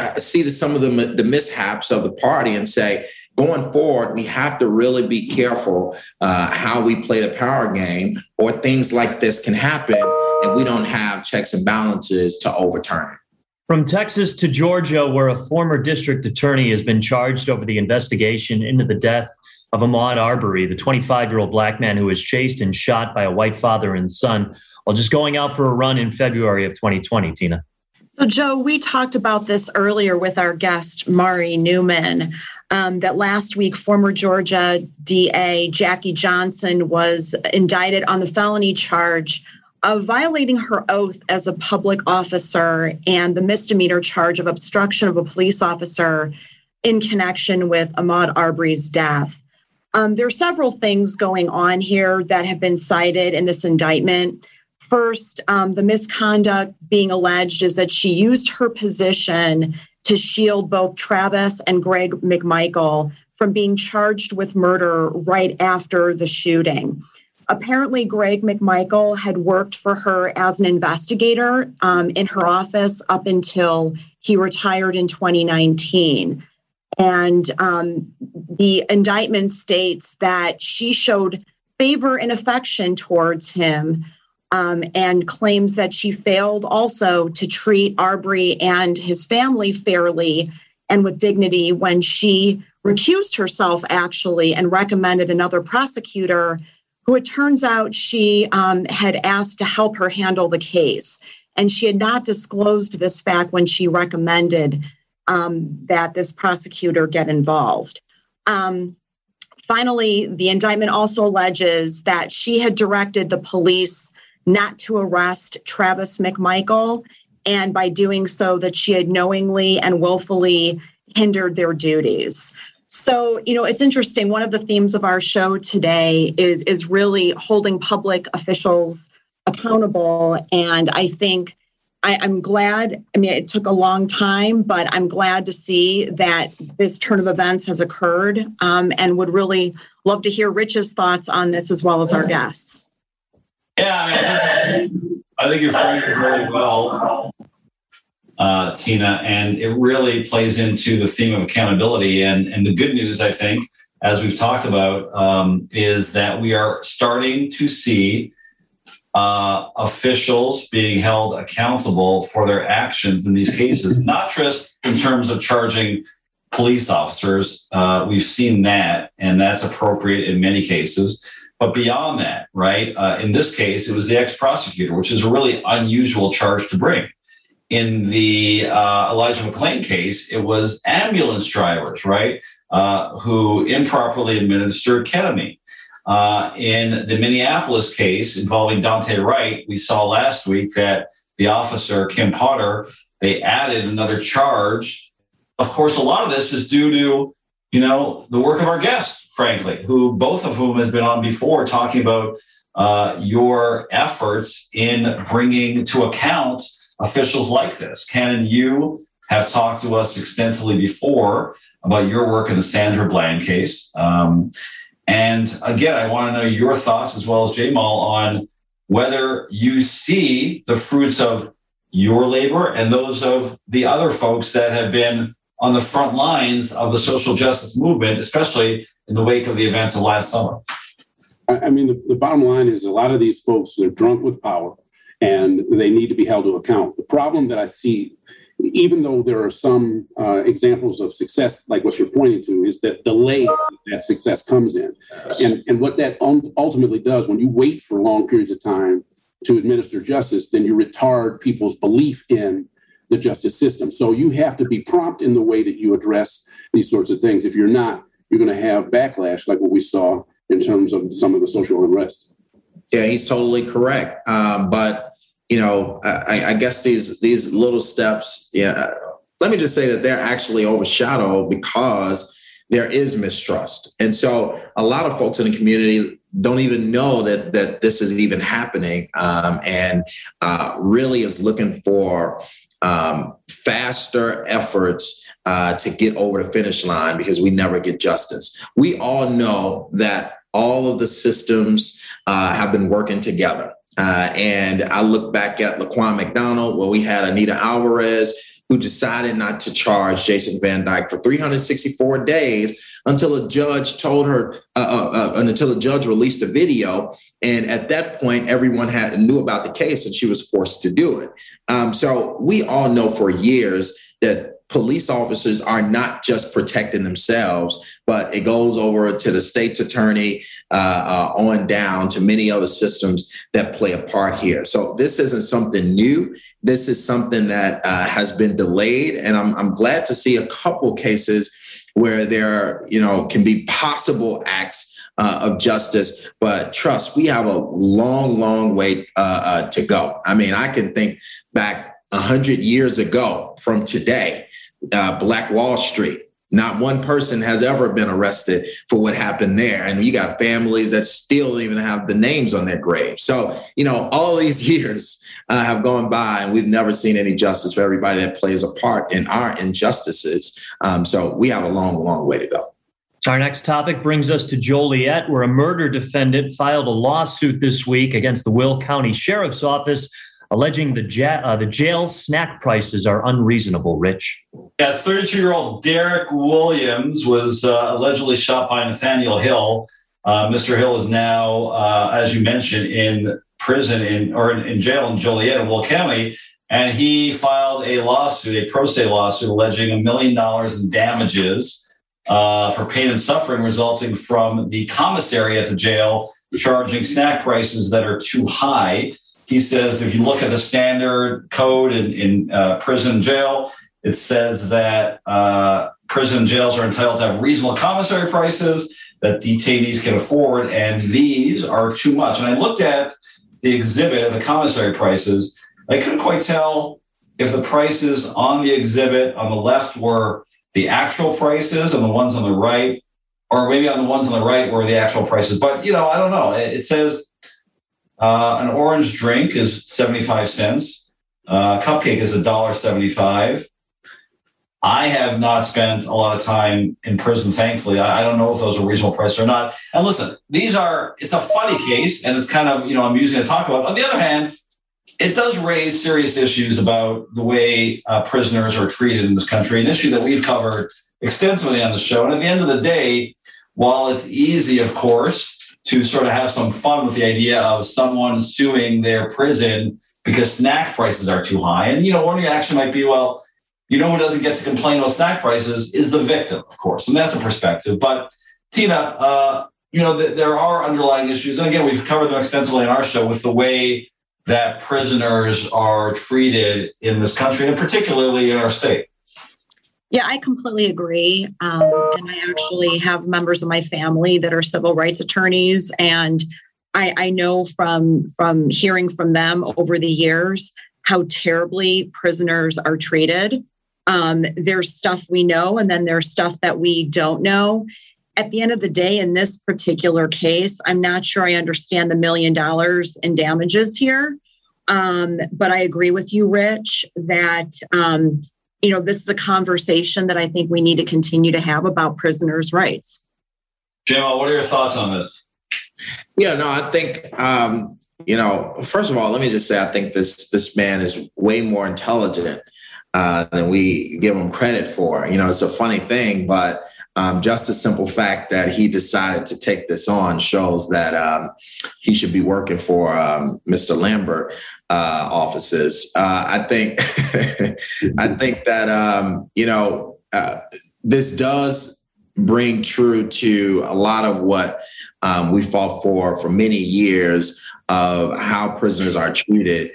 the mishaps of the party and say, going forward, we have to really be careful how we play the power game, or things like this can happen and we don't have checks and balances to overturn it. From Texas to Georgia, where a former district attorney has been charged over the investigation into the death of Ahmaud Arbery, the 25-year-old black man who was chased and shot by a white father and son while just going out for a run in February of 2020, Tina. So, Joe, we talked about this earlier with our guest, Mari Newman, that last week, former Georgia DA Jackie Johnson was indicted on the felony charge of violating her oath as a public officer and the misdemeanor charge of obstruction of a police officer in connection with Ahmaud Arbery's death. There are several things going on here that have been cited in this indictment. First, the misconduct being alleged is that she used her position to shield both Travis and Greg McMichael from being charged with murder right after the shooting. Apparently, Greg McMichael had worked for her as an investigator in her office up until he retired in 2019. And the indictment states that she showed favor and affection towards him, and claims that she failed also to treat Arbery and his family fairly and with dignity when she recused herself, actually, and recommended another prosecutor who it turns out she had asked to help her handle the case. And she had not disclosed this fact when she recommended that this prosecutor get involved. Finally, the indictment also alleges that she had directed the police not to arrest Travis McMichael, and by doing so that she had knowingly and willfully hindered their duties. So, it's interesting. One of the themes of our show today is really holding public officials accountable. And I think I'm glad, it took a long time, but I'm glad to see that this turn of events has occurred, and would really love to hear Rich's thoughts on this as well as our guests. Yeah, I think you're framing it really well, Tina, and it really plays into the theme of accountability. And the good news, I think, as we've talked about, is that we are starting to see officials being held accountable for their actions in these cases, not just in terms of charging police officers. We've seen that, and that's appropriate in many cases. But beyond that, right, in this case, it was the ex-prosecutor, which is a really unusual charge to bring. In the Elijah McClain case, it was ambulance drivers, right, who improperly administered ketamine. In the Minneapolis case involving Dante Wright, we saw last week that the officer, Kim Potter, they added another charge. Of course, a lot of this is due to, the work of our guests, frankly, who both of whom have been on before talking about your efforts in bringing to account officials like this. Ken and you have talked to us extensively before about your work in the Sandra Bland case. And again, I want to know your thoughts as well as Jamal on whether you see the fruits of your labor and those of the other folks that have been on the front lines of the social justice movement, especially in the wake of the events of last summer. I mean, the bottom line is a lot of these folks, they're drunk with power and they need to be held to account. The problem that I see, even though there are some examples of success, like what you're pointing to, is that delay that success comes in. And what that ultimately does, when you wait for long periods of time to administer justice, then you retard people's belief in the justice system. So you have to be prompt in the way that you address these sorts of things. If you're not, you're going to have backlash like what we saw in terms of some of the social unrest. Yeah, he's totally correct. But, I guess these little steps, let me just say that they're actually overshadowed because there is mistrust. And so a lot of folks in the community don't even know that this is even happening, and really is looking for faster efforts to get over the finish line because we never get justice. We all know that all of the systems have been working together. And I look back at Laquan McDonald, where we had Anita Alvarez, who decided not to charge Jason Van Dyke for 364 days until a judge told her, until a judge released a video. And at that point, everyone knew about the case and she was forced to do it. So we all know for years that police officers are not just protecting themselves, but it goes over to the state's attorney on down to many other systems that play a part here. So this isn't something new. This is something that has been delayed. And I'm glad to see a couple cases where there, can be possible acts of justice. But trust, we have a long, long way to go. I mean, I can think back 100 years ago from today, Black Wall Street. Not one person has ever been arrested for what happened there. And you got families that still don't even have the names on their grave. So, all these years have gone by and we've never seen any justice for everybody that plays a part in our injustices. So we have a long, long way to go. Our next topic brings us to Joliet, where a murder defendant filed a lawsuit this week against the Will County Sheriff's Office, alleging the jail snack prices are unreasonable, Rich. Yeah, 32-year-old Derek Williams was allegedly shot by Nathaniel Hill. Mr. Hill is now, as you mentioned, in prison in jail in Joliet in Will County. And he filed a lawsuit, a pro se lawsuit, alleging $1 million in damages for pain and suffering resulting from the commissary at the jail charging snack prices that are too high. He says if you look at the standard code in prison jail, it says that prison jails are entitled to have reasonable commissary prices that detainees can afford, and these are too much. And I looked at the exhibit of the commissary prices. I couldn't quite tell if the prices on the exhibit on the left were the actual prices and the ones on the right, or maybe on the ones on the right were the actual prices. But, I don't know. It says an orange drink is 75 cents. Cupcake is $1.75. I have not spent a lot of time in prison, thankfully. I don't know if those are reasonable prices or not. And listen, it's a funny case and it's kind of, amusing to talk about. On the other hand, it does raise serious issues about the way prisoners are treated in this country, an issue that we've covered extensively on the show. And at the end of the day, while it's easy, of course, to sort of have some fun with the idea of someone suing their prison because snack prices are too high. And, one reaction might be, well, who doesn't get to complain about snack prices is the victim, of course. And that's a perspective. But Tina, there are underlying issues. And again, we've covered them extensively in our show with the way that prisoners are treated in this country, and particularly in our state. Yeah, I completely agree. And I actually have members of my family that are civil rights attorneys. And I know from hearing from them over the years how terribly prisoners are treated. There's stuff we know, and then there's stuff that we don't know. At the end of the day, in this particular case, I'm not sure I understand the $1 million in damages here. But I agree with you, Rich, that this is a conversation that I think we need to continue to have about prisoners' rights. Jamal, what are your thoughts on this? Yeah, no, I think, first of all, let me just say, I think this man is way more intelligent than we give him credit for. It's a funny thing, but just the simple fact that he decided to take this on shows that he should be working for Mr. Lambert offices. I think that this does bring true to a lot of what we fought for many years of how prisoners are treated.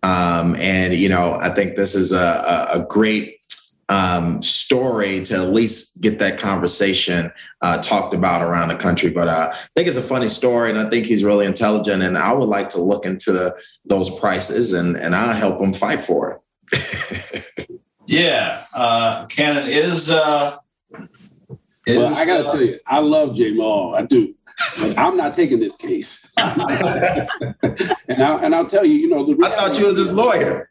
I think this is a great story to at least get that conversation talked about around the country. But I think it's a funny story, and I think he's really intelligent, and I would like to look into those prices and I'll help him fight for it. Yeah. Cannon is... Well, I got to tell you, I love Jamal. I do. But I'm not taking this case. and I'll tell you, I thought you was his lawyer.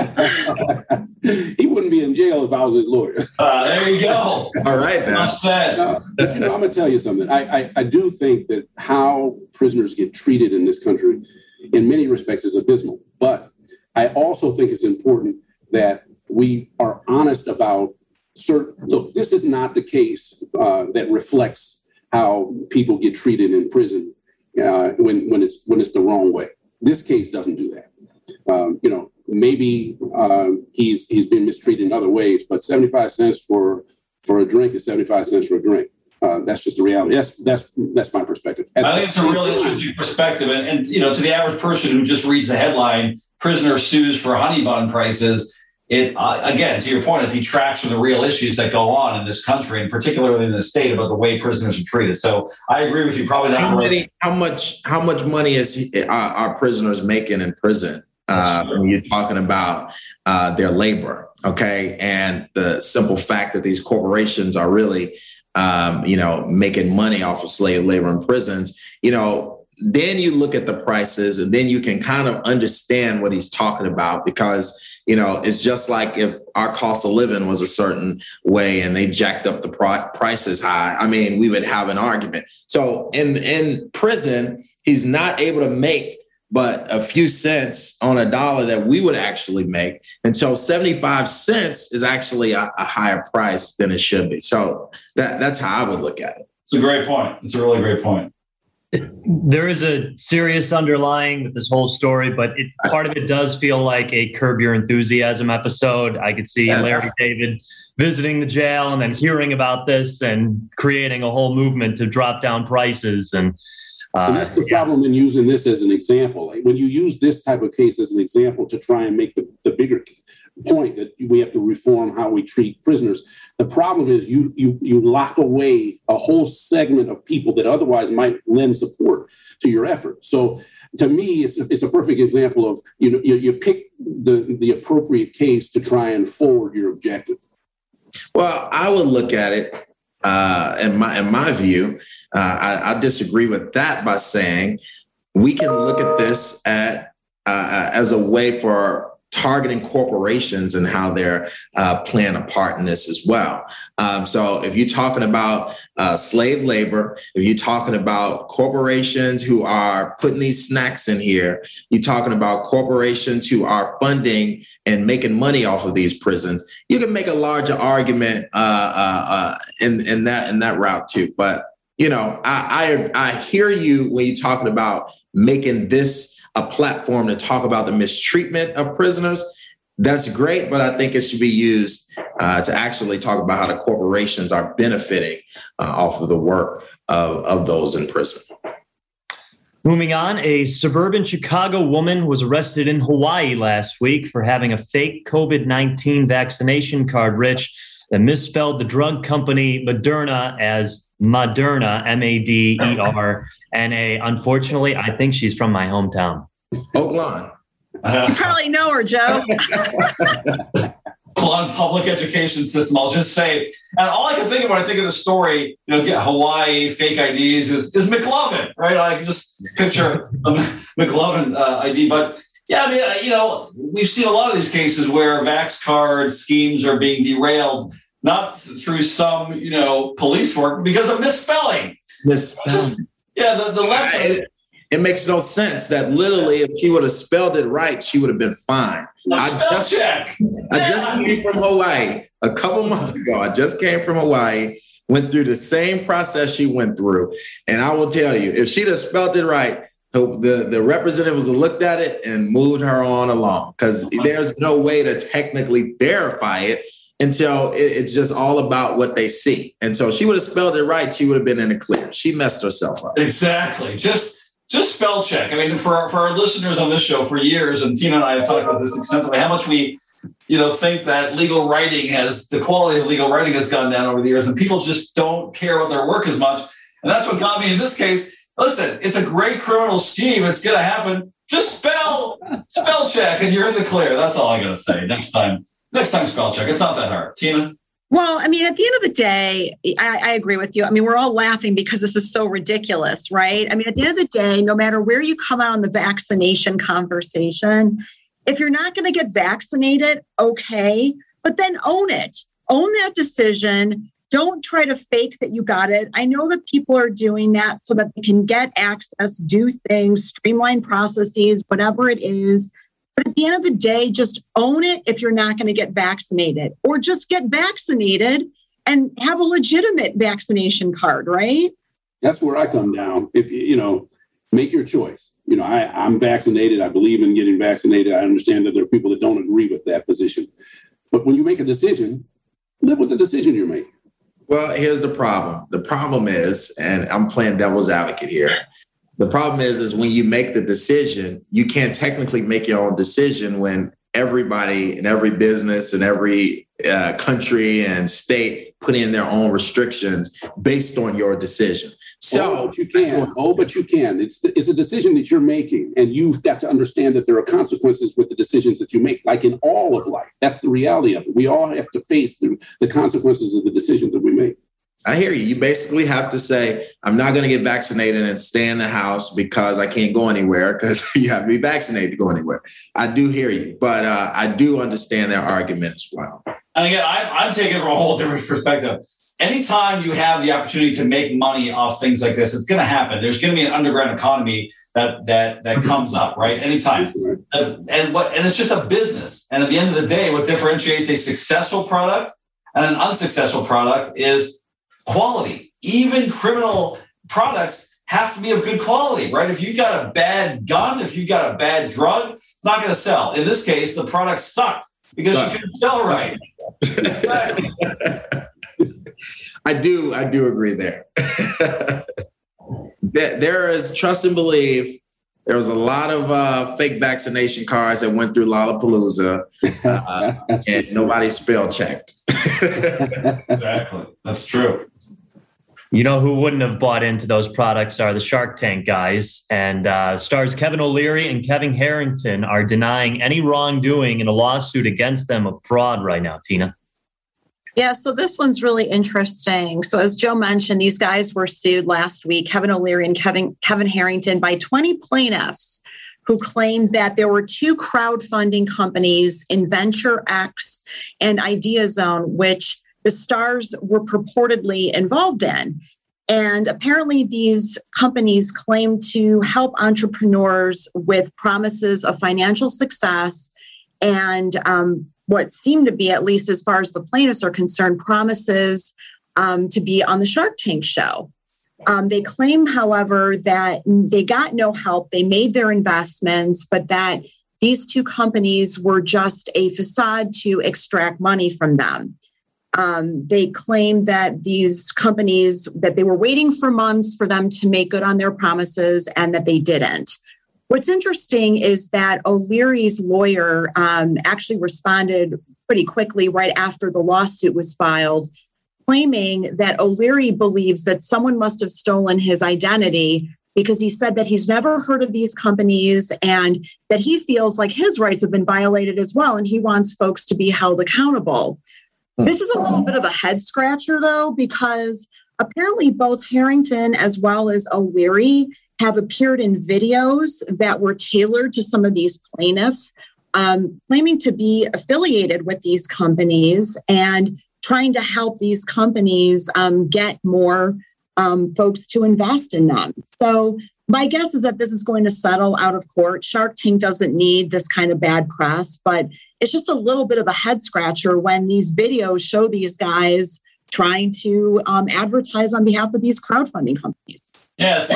He wouldn't be in jail if I was his lawyer. There you go. All right, man. But I'm going to tell you something. I do think that how prisoners get treated in this country, in many respects, is abysmal. But I also think it's important that we are honest about look, this is not the case that reflects how people get treated in prison when it's the wrong way. This case doesn't do that. Maybe he's been mistreated in other ways, but 75 cents for a drink is 75 cents for a drink. That's just the reality. That's my perspective. I think it's a really interesting perspective. And to the average person who just reads the headline, prisoner sues for honey bun prices, it, again, to your point, it detracts from the real issues that go on in this country, and particularly in the state, about the way prisoners are treated. So I agree with you. Probably not. How much money are prisoners making in prison? When you're talking about their labor, okay, and the simple fact that these corporations are really, making money off of slave labor in prisons, then you look at the prices, and then you can kind of understand what he's talking about, because it's just like if our cost of living was a certain way and they jacked up the prices high. I mean, we would have an argument. So in prison, he's not able to make but a few cents on a dollar that we would actually make. And so 75 cents is actually a higher price than it should be. So that's how I would look at it. It's a great point. It's a really great point. There is a serious underlying with this whole story, but part of it does feel like a Curb Your Enthusiasm episode. I could see Larry David visiting the jail and then hearing about this and creating a whole movement to drop down prices. And that's the problem in using this as an example. Like when you use this type of case as an example to try and make the bigger point that we have to reform how we treat prisoners, the problem is you lock away a whole segment of people that otherwise might lend support to your effort. So to me, it's a perfect example of you pick the appropriate case to try and forward your objective. Well, I would look at it in my view. I disagree with that by saying we can look at this as a way for targeting corporations and how they're playing a part in this as well. So if you're talking about slave labor, if you're talking about corporations who are putting these snacks in here, you're talking about corporations who are funding and making money off of these prisons, you can make a larger argument in that route too. But I hear you when you're talking about making this a platform to talk about the mistreatment of prisoners. That's great, but I think it should be used to actually talk about how the corporations are benefiting off of the work of those in prison. Moving on, a suburban Chicago woman was arrested in Hawaii last week for having a fake COVID-19 vaccination card, Rich, that misspelled the drug company Moderna as Maderna, Maderna. Unfortunately, I think she's from my hometown. Oak Lawn. You probably know her, Joe. On public education system, I'll just say, and all I can think of when I think of the story, get Hawaii, fake IDs, is McLovin, right? I can just picture a McLovin ID. But yeah, I mean, we've seen a lot of these cases where Vax card schemes are being derailed, not through some, police work, because of misspelling. Yeah, the lesson. It makes no sense that literally, if she would have spelled it right, she would have been fine. I just came from Hawaii a couple months ago. I just came from Hawaii, went through the same process she went through. And I will tell you, if she'd have spelled it right, the representatives looked at it and moved her on along, because there's no way to technically verify it until it's just all about what they see. And so she would have spelled it right. She would have been in the clear. She messed herself up. Exactly. Just spell check. I mean, for our listeners on this show for years, and Tina and I have talked about this extensively, how much we, think that the quality of legal writing has gone down over the years, and people just don't care about their work as much. And that's what got me in this case. Listen, it's a great criminal scheme. It's going to happen. Just spell check, and you're in the clear. That's all I got to say. Next time, spell check. It's not that hard. Tina? Well, I mean, at the end of the day, I agree with you. I mean, we're all laughing because this is so ridiculous, right? I mean, at the end of the day, no matter where you come out on the vaccination conversation, if you're not going to get vaccinated, okay, but then own it. Own that decision. Don't try to fake that you got it. I know that people are doing that so that they can get access, do things, streamline processes, whatever it is. But at the end of the day, just own it if you're not going to get vaccinated, or just get vaccinated and have a legitimate vaccination card, right? That's where I come down. If make your choice. I'm vaccinated. I believe in getting vaccinated. I understand that there are people that don't agree with that position. But when you make a decision, live with the decision you're making. Well, here's the problem. The problem is, and I'm playing devil's advocate here, the problem is when you make the decision, you can't technically make your own decision when everybody in every business and every country and state put in their own restrictions based on your decision. So but you can. It's a decision that you're making, and you've got to understand that there are consequences with the decisions that you make, like in all of life. That's the reality of it. We all have to face the consequences of the decisions that we make. I hear you. You basically have to say, I'm not going to get vaccinated and stay in the house because I can't go anywhere, because you have to be vaccinated to go anywhere. I do hear you, but I do understand their argument as well. And again, I'm taking it from a whole different perspective. Anytime you have the opportunity to make money off things like this, it's going to happen. There's going to be an underground economy that comes up, right? Anytime. And it's just a business. And at the end of the day, what differentiates a successful product and an unsuccessful product is quality. Even criminal products have to be of good quality, right? If you've got a bad gun, if you've got a bad drug, it's not going to sell. In this case, the product sucked because you couldn't sell right. I do agree there. There is trust and believe. There was a lot of fake vaccination cards that went through Lollapalooza, and nobody spell checked. Exactly. That's true. You know who wouldn't have bought into those products are the Shark Tank guys. And stars Kevin O'Leary and Kevin Harrington are denying any wrongdoing in a lawsuit against them of fraud right now, Tina. Yeah, so this one's really interesting. So as Joe mentioned, these guys were sued last week, Kevin O'Leary and Kevin Harrington, by 20 plaintiffs who claimed that there were two crowdfunding companies, InventureX and IdeaZone, which the stars were purportedly involved in. And apparently these companies claim to help entrepreneurs with promises of financial success and what seemed to be, at least as far as the plaintiffs are concerned, promises to be on the Shark Tank show. They claim, however, that they got no help. They made their investments, but that these two companies were just a facade to extract money from them. They claim that these companies, that they were waiting for months for them to make good on their promises and that they didn't. What's interesting is that O'Leary's lawyer actually responded pretty quickly right after the lawsuit was filed, claiming that O'Leary believes that someone must have stolen his identity because he said that he's never heard of these companies and that he feels like his rights have been violated as well, and he wants folks to be held accountable. This is a little bit of a head scratcher, though, because apparently both Harrington as well as O'Leary have appeared in videos that were tailored to some of these plaintiffs, claiming to be affiliated with these companies and trying to help these companies get more folks to invest in them. So my guess is that this is going to settle out of court. Shark Tank doesn't need this kind of bad press, but it's just a little bit of a head scratcher when these videos show these guys trying to advertise on behalf of these crowdfunding companies. Yeah, it's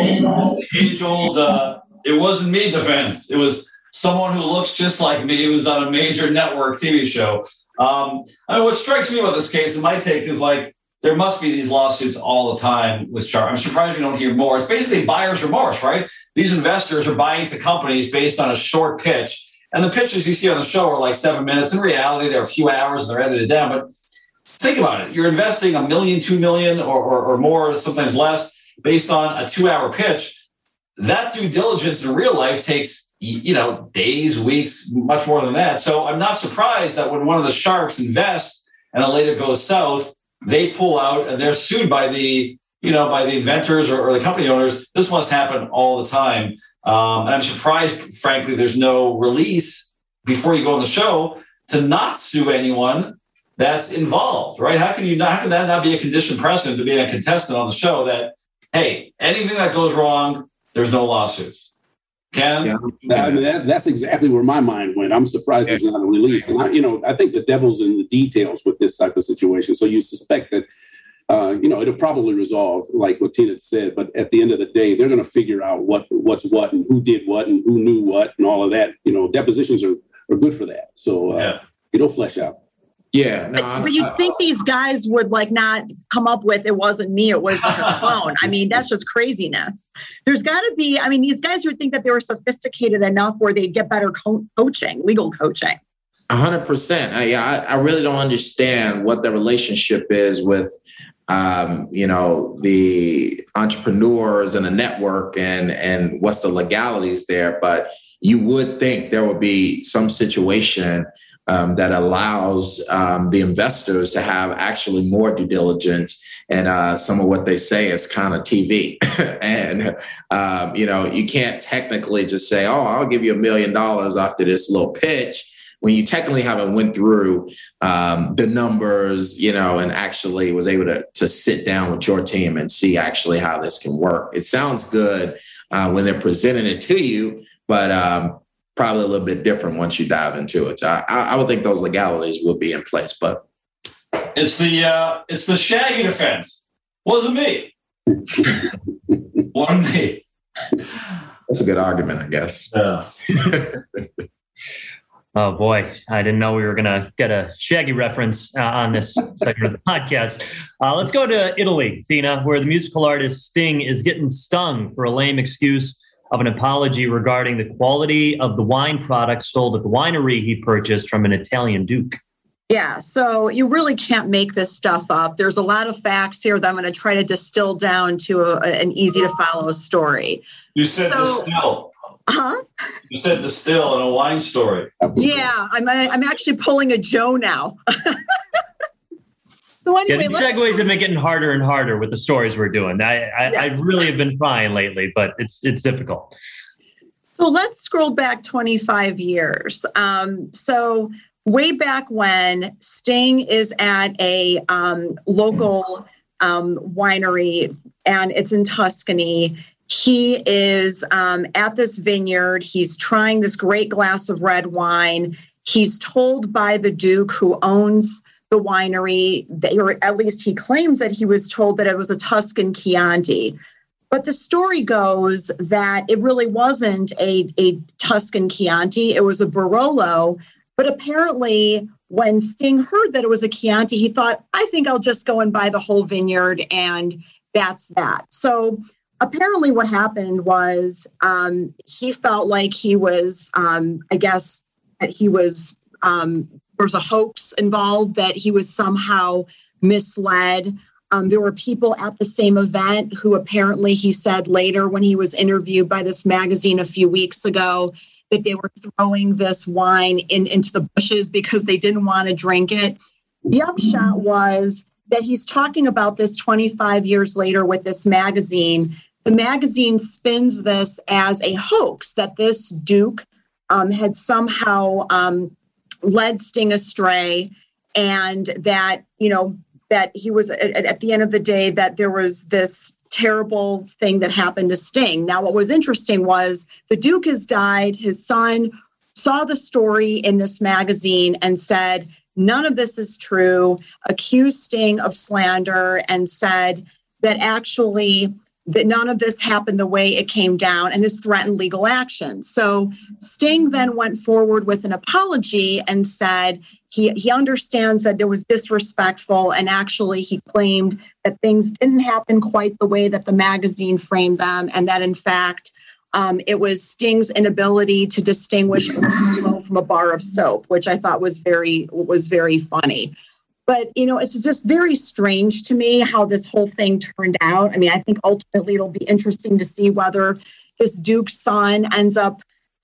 the age-old, it wasn't me defense. It was someone who looks just like me who's on a major network TV show. I mean, what strikes me about this case, and my take, is like, there must be these lawsuits all the time with Shark. I'm surprised we don't hear more. It's basically buyer's remorse, right? These investors are buying into companies based on a short pitch. And the pitches you see on the show are like 7 minutes. In reality, they're a few hours and they're edited down. But think about it. You're investing $1 million, $2 million or more, sometimes less, based on a 2-hour pitch. That due diligence in real life takes, days, weeks, much more than that. So I'm not surprised that when one of the sharks invests and it later goes south, they pull out and they're sued by the inventors or the company owners. This must happen all the time. And I'm surprised, frankly, there's no release before you go on the show to not sue anyone that's involved, right? How can that not be a condition precedent to be a contestant on the show that, hey, anything that goes wrong, there's no lawsuits? Ken? Yeah, I mean, that's exactly where my mind went. I'm surprised there's not a release. And I think the devil's in the details with this type of situation. So you suspect that, it'll probably resolve, like what Tina said. But at the end of the day, they're going to figure out what's what and who did what and who knew what and all of that. Depositions are good for that. So it'll flesh out. Yeah. But you'd think these guys would not come up with, it wasn't me, it was the clone. I mean, that's just craziness. There's got to be, these guys would think that they were sophisticated enough where they'd get better coaching, legal coaching. 100%. I really don't understand what the relationship is with, the entrepreneurs and the network and what's the legalities there. But you would think there would be some situation that allows the investors to have actually more due diligence. And some of what they say is kind of TV. And, you can't technically just say, oh, I'll give you $1 million after this little pitch, when you technically haven't went through the numbers, and actually was able to sit down with your team and see actually how this can work. It sounds good when they're presenting it to you, but probably a little bit different once you dive into it. So I would think those legalities will be in place, but it's the Shaggy defense. Wasn't me. Wasn't me. That's a good argument, I guess. Yeah. Oh boy, I didn't know we were going to get a Shaggy reference on this segment of the podcast. Let's go to Italy, Tina, where the musical artist Sting is getting stung for a lame excuse of an apology regarding the quality of the wine products sold at the winery he purchased from an Italian duke. Yeah, so you really can't make this stuff up. There's a lot of facts here that I'm going to try to distill down to an easy to follow story. You said distill. Huh? You said distill in a wine story. Yeah, I'm actually pulling a Joe now. So anyway, these segues have been getting harder and harder with the stories we're doing. I really have been trying lately, but it's difficult. So let's scroll back 25 years. So way back when, Sting is at a local winery, and it's in Tuscany. He is at this vineyard. He's trying this great glass of red wine. He's told by the Duke, who owns the winery, or at least he claims that he was told that it was a Tuscan Chianti. But the story goes that it really wasn't a Tuscan Chianti. It was a Barolo. But apparently, when Sting heard that it was a Chianti, he thought, I think I'll just go and buy the whole vineyard, and that's that. So apparently what happened was he felt like he was, I guess, that he was, there was a hoax involved, that he was somehow misled. There were people at the same event who apparently, he said later when he was interviewed by this magazine a few weeks ago, that they were throwing this wine into the bushes because they didn't want to drink it. The upshot was that he's talking about this 25 years later with this magazine. The magazine spins this as a hoax, that this Duke had somehow led Sting astray, and that, that he was, at the end of the day, that there was this terrible thing that happened to Sting. Now, what was interesting was the Duke has died. His son saw the story in this magazine and said, none of this is true, accused Sting of slander, and said that actually that none of this happened the way it came down, and has threatened legal action. So Sting then went forward with an apology and said he understands that it was disrespectful, and actually he claimed that things didn't happen quite the way that the magazine framed them, and that in fact it was Sting's inability to distinguish a Barolo from a bar of soap, which I thought was very funny. But, it's just very strange to me how this whole thing turned out. I mean, I think ultimately it'll be interesting to see whether this Duke's son ends up,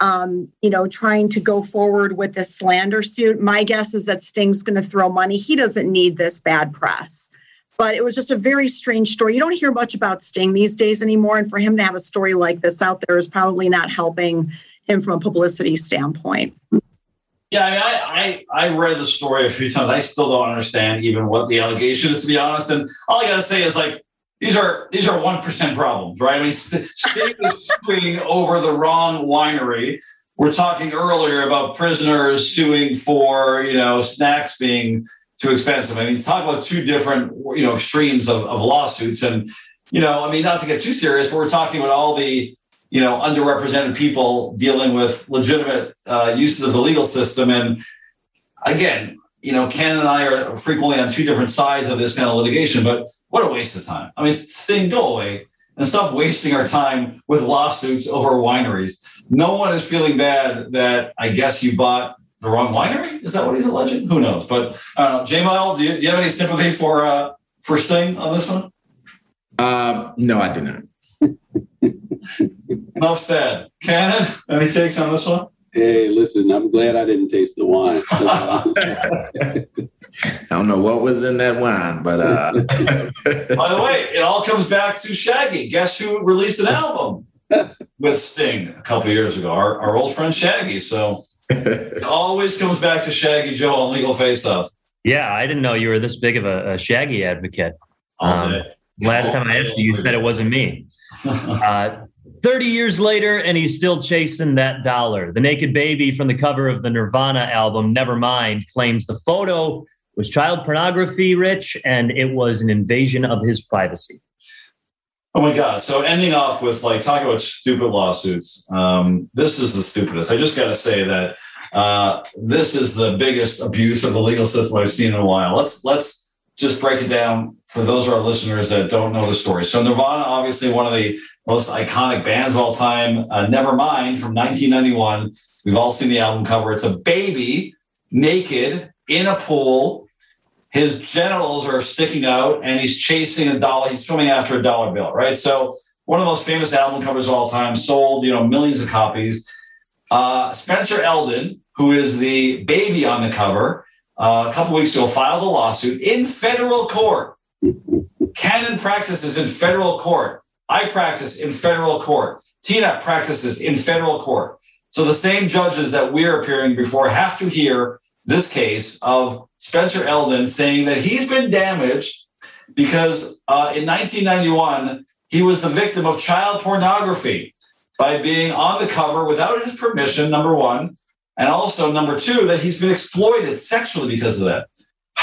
trying to go forward with this slander suit. My guess is that Sting's going to throw money. He doesn't need this bad press. But it was just a very strange story. You don't hear much about Sting these days anymore. And for him to have a story like this out there is probably not helping him from a publicity standpoint. Yeah, I mean, I've read the story a few times. I still don't understand even what the allegation is, to be honest. And all I got to say is, like, these are 1% problems, right? I mean, Sting is suing over the wrong winery. We're talking earlier about prisoners suing for, snacks being too expensive. I mean, talk about two different, extremes of lawsuits. And, I mean, not to get too serious, but we're talking about all the, underrepresented people dealing with legitimate uses of the legal system. And again, Ken and I are frequently on two different sides of this kind of litigation, but what a waste of time. I mean, Sting, go away and stop wasting our time with lawsuits over wineries. No one is feeling bad that I guess you bought the wrong winery. Is that what he's alleging? Who knows? But J-Mile, do you have any sympathy for Sting on this one? No, I do not. Enough said. Cannon, any takes on this one? Hey, listen, I'm glad I didn't taste the wine. I don't know what was in that wine, but by the way, it all comes back to Shaggy. Guess who released an album with Sting a couple of years ago? Our old friend Shaggy. So it always comes back to Shaggy Joe on Legal Face Off. Yeah, I didn't know you were this big of a Shaggy advocate. Last time I asked you, you said it wasn't me. 30 years later, and he's still chasing that dollar. The naked baby from the cover of the Nirvana album, Nevermind, claims the photo was child pornography, Rich, and it was an invasion of his privacy. Oh my God. So ending off with talking about stupid lawsuits. This is the stupidest. I just got to say that this is the biggest abuse of the legal system I've seen in a while. Let's just break it down for those of our listeners that don't know the story. So Nirvana, obviously one of the most iconic bands of all time. Nevermind from 1991. We've all seen the album cover. It's a baby naked in a pool. His genitals are sticking out and he's chasing a dollar. He's swimming after a dollar bill, right? So one of the most famous album covers of all time, sold, millions of copies. Spencer Eldon, who is the baby on the cover, a couple weeks ago filed a lawsuit in federal court. Cannon practices in federal court. I practice in federal court. Tina practices in federal court. So the same judges that we're appearing before have to hear this case of Spencer Eldon saying that he's been damaged because in 1991, he was the victim of child pornography by being on the cover without his permission, number one. And also, number two, that he's been exploited sexually because of that.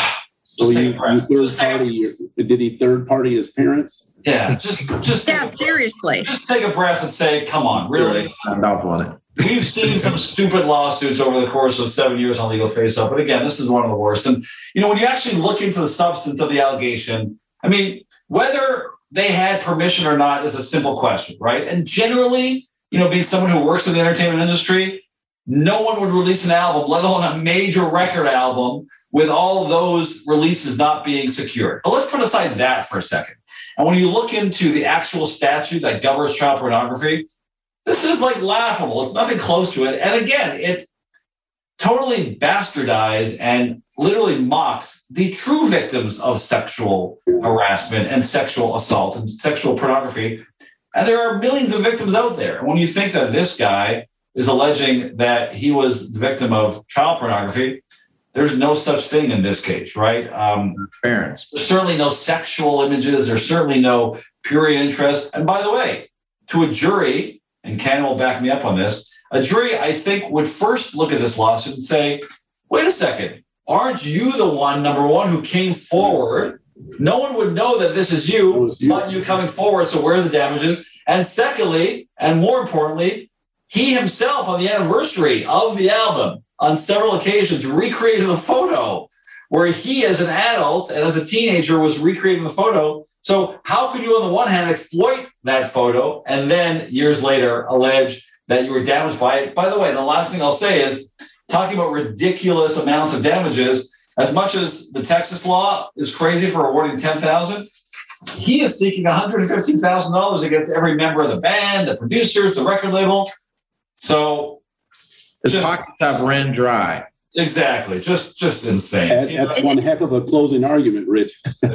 So you third party? Did he third party his parents? Yeah, just yeah, seriously. Just take a breath and say, "Come on, really?" Signed off on it. We've seen some stupid lawsuits over the course of 7 years on Legal Face Off, but again, this is one of the worst. And when you actually look into the substance of the allegation, I mean, whether they had permission or not is a simple question, right? And generally, being someone who works in the entertainment industry, no one would release an album, let alone a major record album, with all those releases not being secured. But let's put aside that for a second. And when you look into the actual statute that governs child pornography, this is like laughable. It's nothing close to it. And again, it totally bastardizes and literally mocks the true victims of sexual harassment and sexual assault and sexual pornography. And there are millions of victims out there. And when you think that this guy is alleging that he was the victim of child pornography, there's no such thing in this case, right? Parents. There's certainly no sexual images. There's certainly no purity interest. And by the way, to a jury, and Ken will back me up on this, a jury, I think, would first look at this lawsuit and say, wait a second, aren't you the one, number one, who came forward? No one would know that this is you, but you coming forward, so where are the damages? And secondly, and more importantly, he himself on the anniversary of the album, on several occasions, recreated the photo where he as an adult and as a teenager was recreating the photo. So how could you on the one hand exploit that photo and then years later allege that you were damaged by it? By the way, the last thing I'll say is talking about ridiculous amounts of damages, as much as the Texas law is crazy for awarding $10,000, he is seeking $150,000 against every member of the band, the producers, the record label. So his pockets have ran dry. Exactly. Just insane. That's one heck of a closing argument, Rich.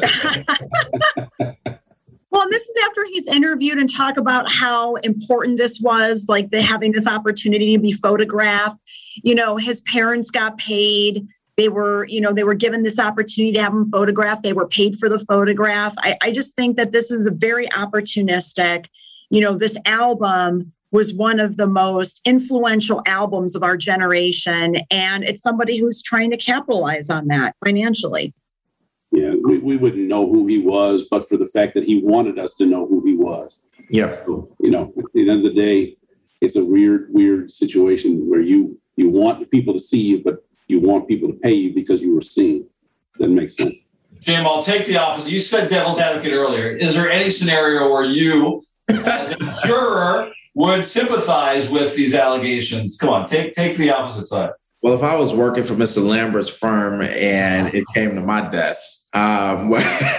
Well, and this is after he's interviewed and talk about how important this was, like having this opportunity to be photographed. His parents got paid. They were given this opportunity to have him photographed. They were paid for the photograph. I just think that this is a very opportunistic. This album was one of the most influential albums of our generation. And it's somebody who's trying to capitalize on that financially. Yeah, we wouldn't know who he was, but for the fact that he wanted us to know who he was. Yeah. So, at the end of the day, it's a weird situation where you want people to see you, but you want people to pay you because you were seen. That makes sense. Jim, I'll take the opposite. You said devil's advocate earlier. Is there any scenario where you, as a juror, would sympathize with these allegations? Come on, take the opposite side. Well, if I was working for Mr. Lambert's firm and it came to my desk, none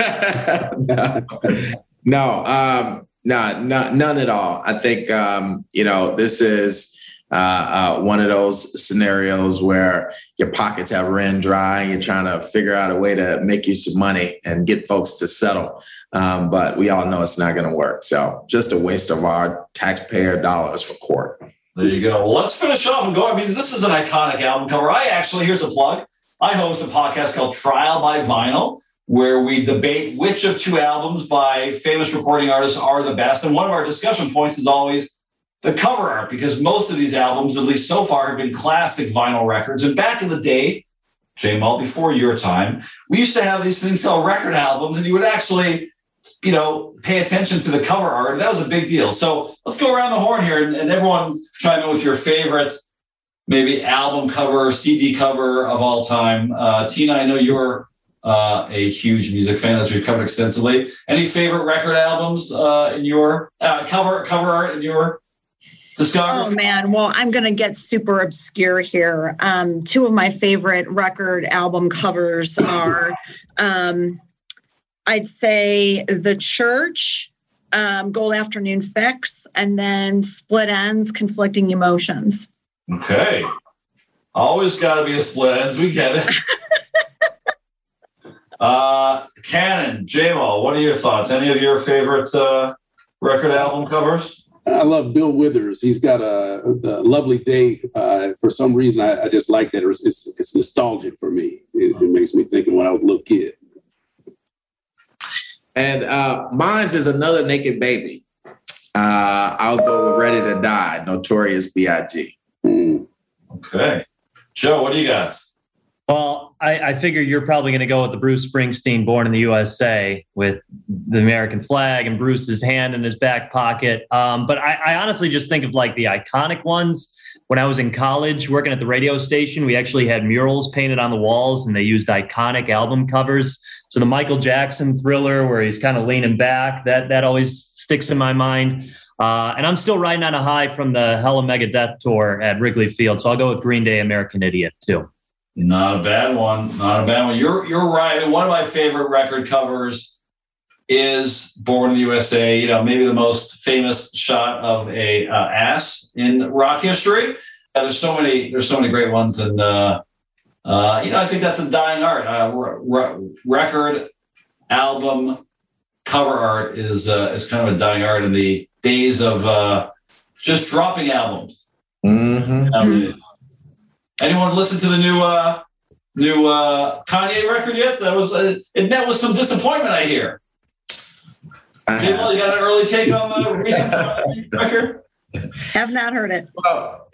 at all. I think, this is one of those scenarios where your pockets have ran dry and you're trying to figure out a way to make you some money and get folks to settle. But we all know it's not going to work. So just a waste of our taxpayer dollars for court. There you go. Well, let's finish off and go. I mean, this is an iconic album cover. Here's a plug. I host a podcast called Trial by Vinyl, where we debate which of two albums by famous recording artists are the best. And one of our discussion points is always the cover art, because most of these albums, at least so far, have been classic vinyl records. And back in the day, J-Mal, before your time, we used to have these things called record albums, and you would actually pay attention to the cover art. That was a big deal. So let's go around the horn here and everyone chime in with your favorite, maybe album cover, CD cover of all time. Tina, I know you're a huge music fan, as we've covered extensively. Any favorite record albums in your cover art in your discography? Oh, man. Well, I'm going to get super obscure here. Two of my favorite record album covers are... I'd say The Church, Gold Afternoon Fix, and then Split Enz, Conflicting Emotions. Okay. Always got to be a split ends. We get it. Cannon, J-Mo, what are your thoughts? Any of your favorite record album covers? I love Bill Withers. He's got a Lovely Day. For some reason, I just like that. It's nostalgic for me. It makes me think of when I was a little kid. And mine is Another Naked Baby. I'll go with Ready to Die, Notorious B.I.G. Okay. Joe, what do you got? Well, I figure you're probably going to go with the Bruce Springsteen Born in the USA with the American flag and Bruce's hand in his back pocket. But I honestly just think of like the iconic ones. When I was in college working at the radio station, we actually had murals painted on the walls and they used iconic album covers. So the Michael Jackson Thriller, where he's kind of leaning back, that always sticks in my mind. And I'm still riding on a high from the Hella Megadeth tour at Wrigley Field. So I'll go with Green Day, American Idiot, too. Not a bad one. You're right. One of my favorite record covers is Born in the USA. You know, maybe the most famous shot of a ass in rock history. There's so many great ones. And, I think that's a dying art. Record, album, cover art is kind of a dying art in the days of just dropping albums. Mm-hmm. Anyone listen to the new Kanye record yet? That was it met with some disappointment, I hear. Jamal, you got an early take on the recent record? Have not heard it. Well,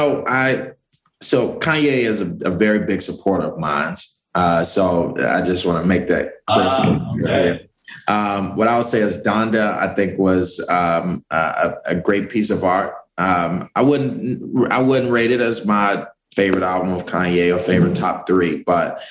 so Kanye is a very big supporter of mine. So I just want to make that clear. Okay. What I would say is Donda, I think, was a great piece of art. I wouldn't rate it as my favorite album of Kanye or favorite top 3, but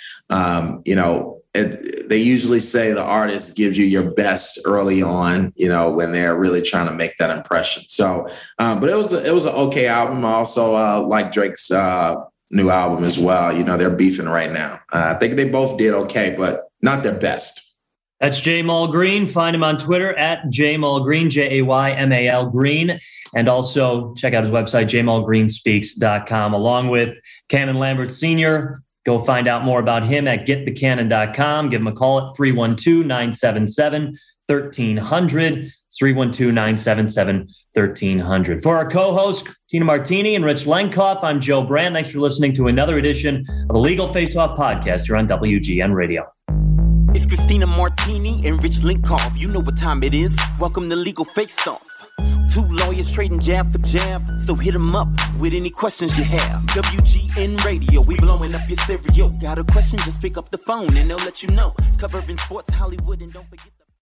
they usually say the artist gives you your best early on, when they're really trying to make that impression. So, but it was an okay album. I also like Drake's new album as well. They're beefing right now. I think they both did okay, but not their best. That's Jaymal Green. Find him on Twitter at Jaymal Green, Jaymal Green. And also check out his website, JaymalGreenspeaks.com, along with Cannon Lambert Sr. Go find out more about him at getthecannon.com. Give him a call at 312-977-1300. 312-977-1300. For our co-hosts, Tina Martini and Rich Lenkoff, I'm Joe Brand. Thanks for listening to another edition of the Legal Face Off podcast here on WGN Radio. It's Christina Martini and Rich Lenkoff. You know what time it is. Welcome to Legal Face Off. 2 lawyers trading jab for jab. So hit them up with any questions you have. WGN Radio, we blowing up your stereo. Got a question, just pick up the phone and they'll let you know. Covering sports, Hollywood, and don't forget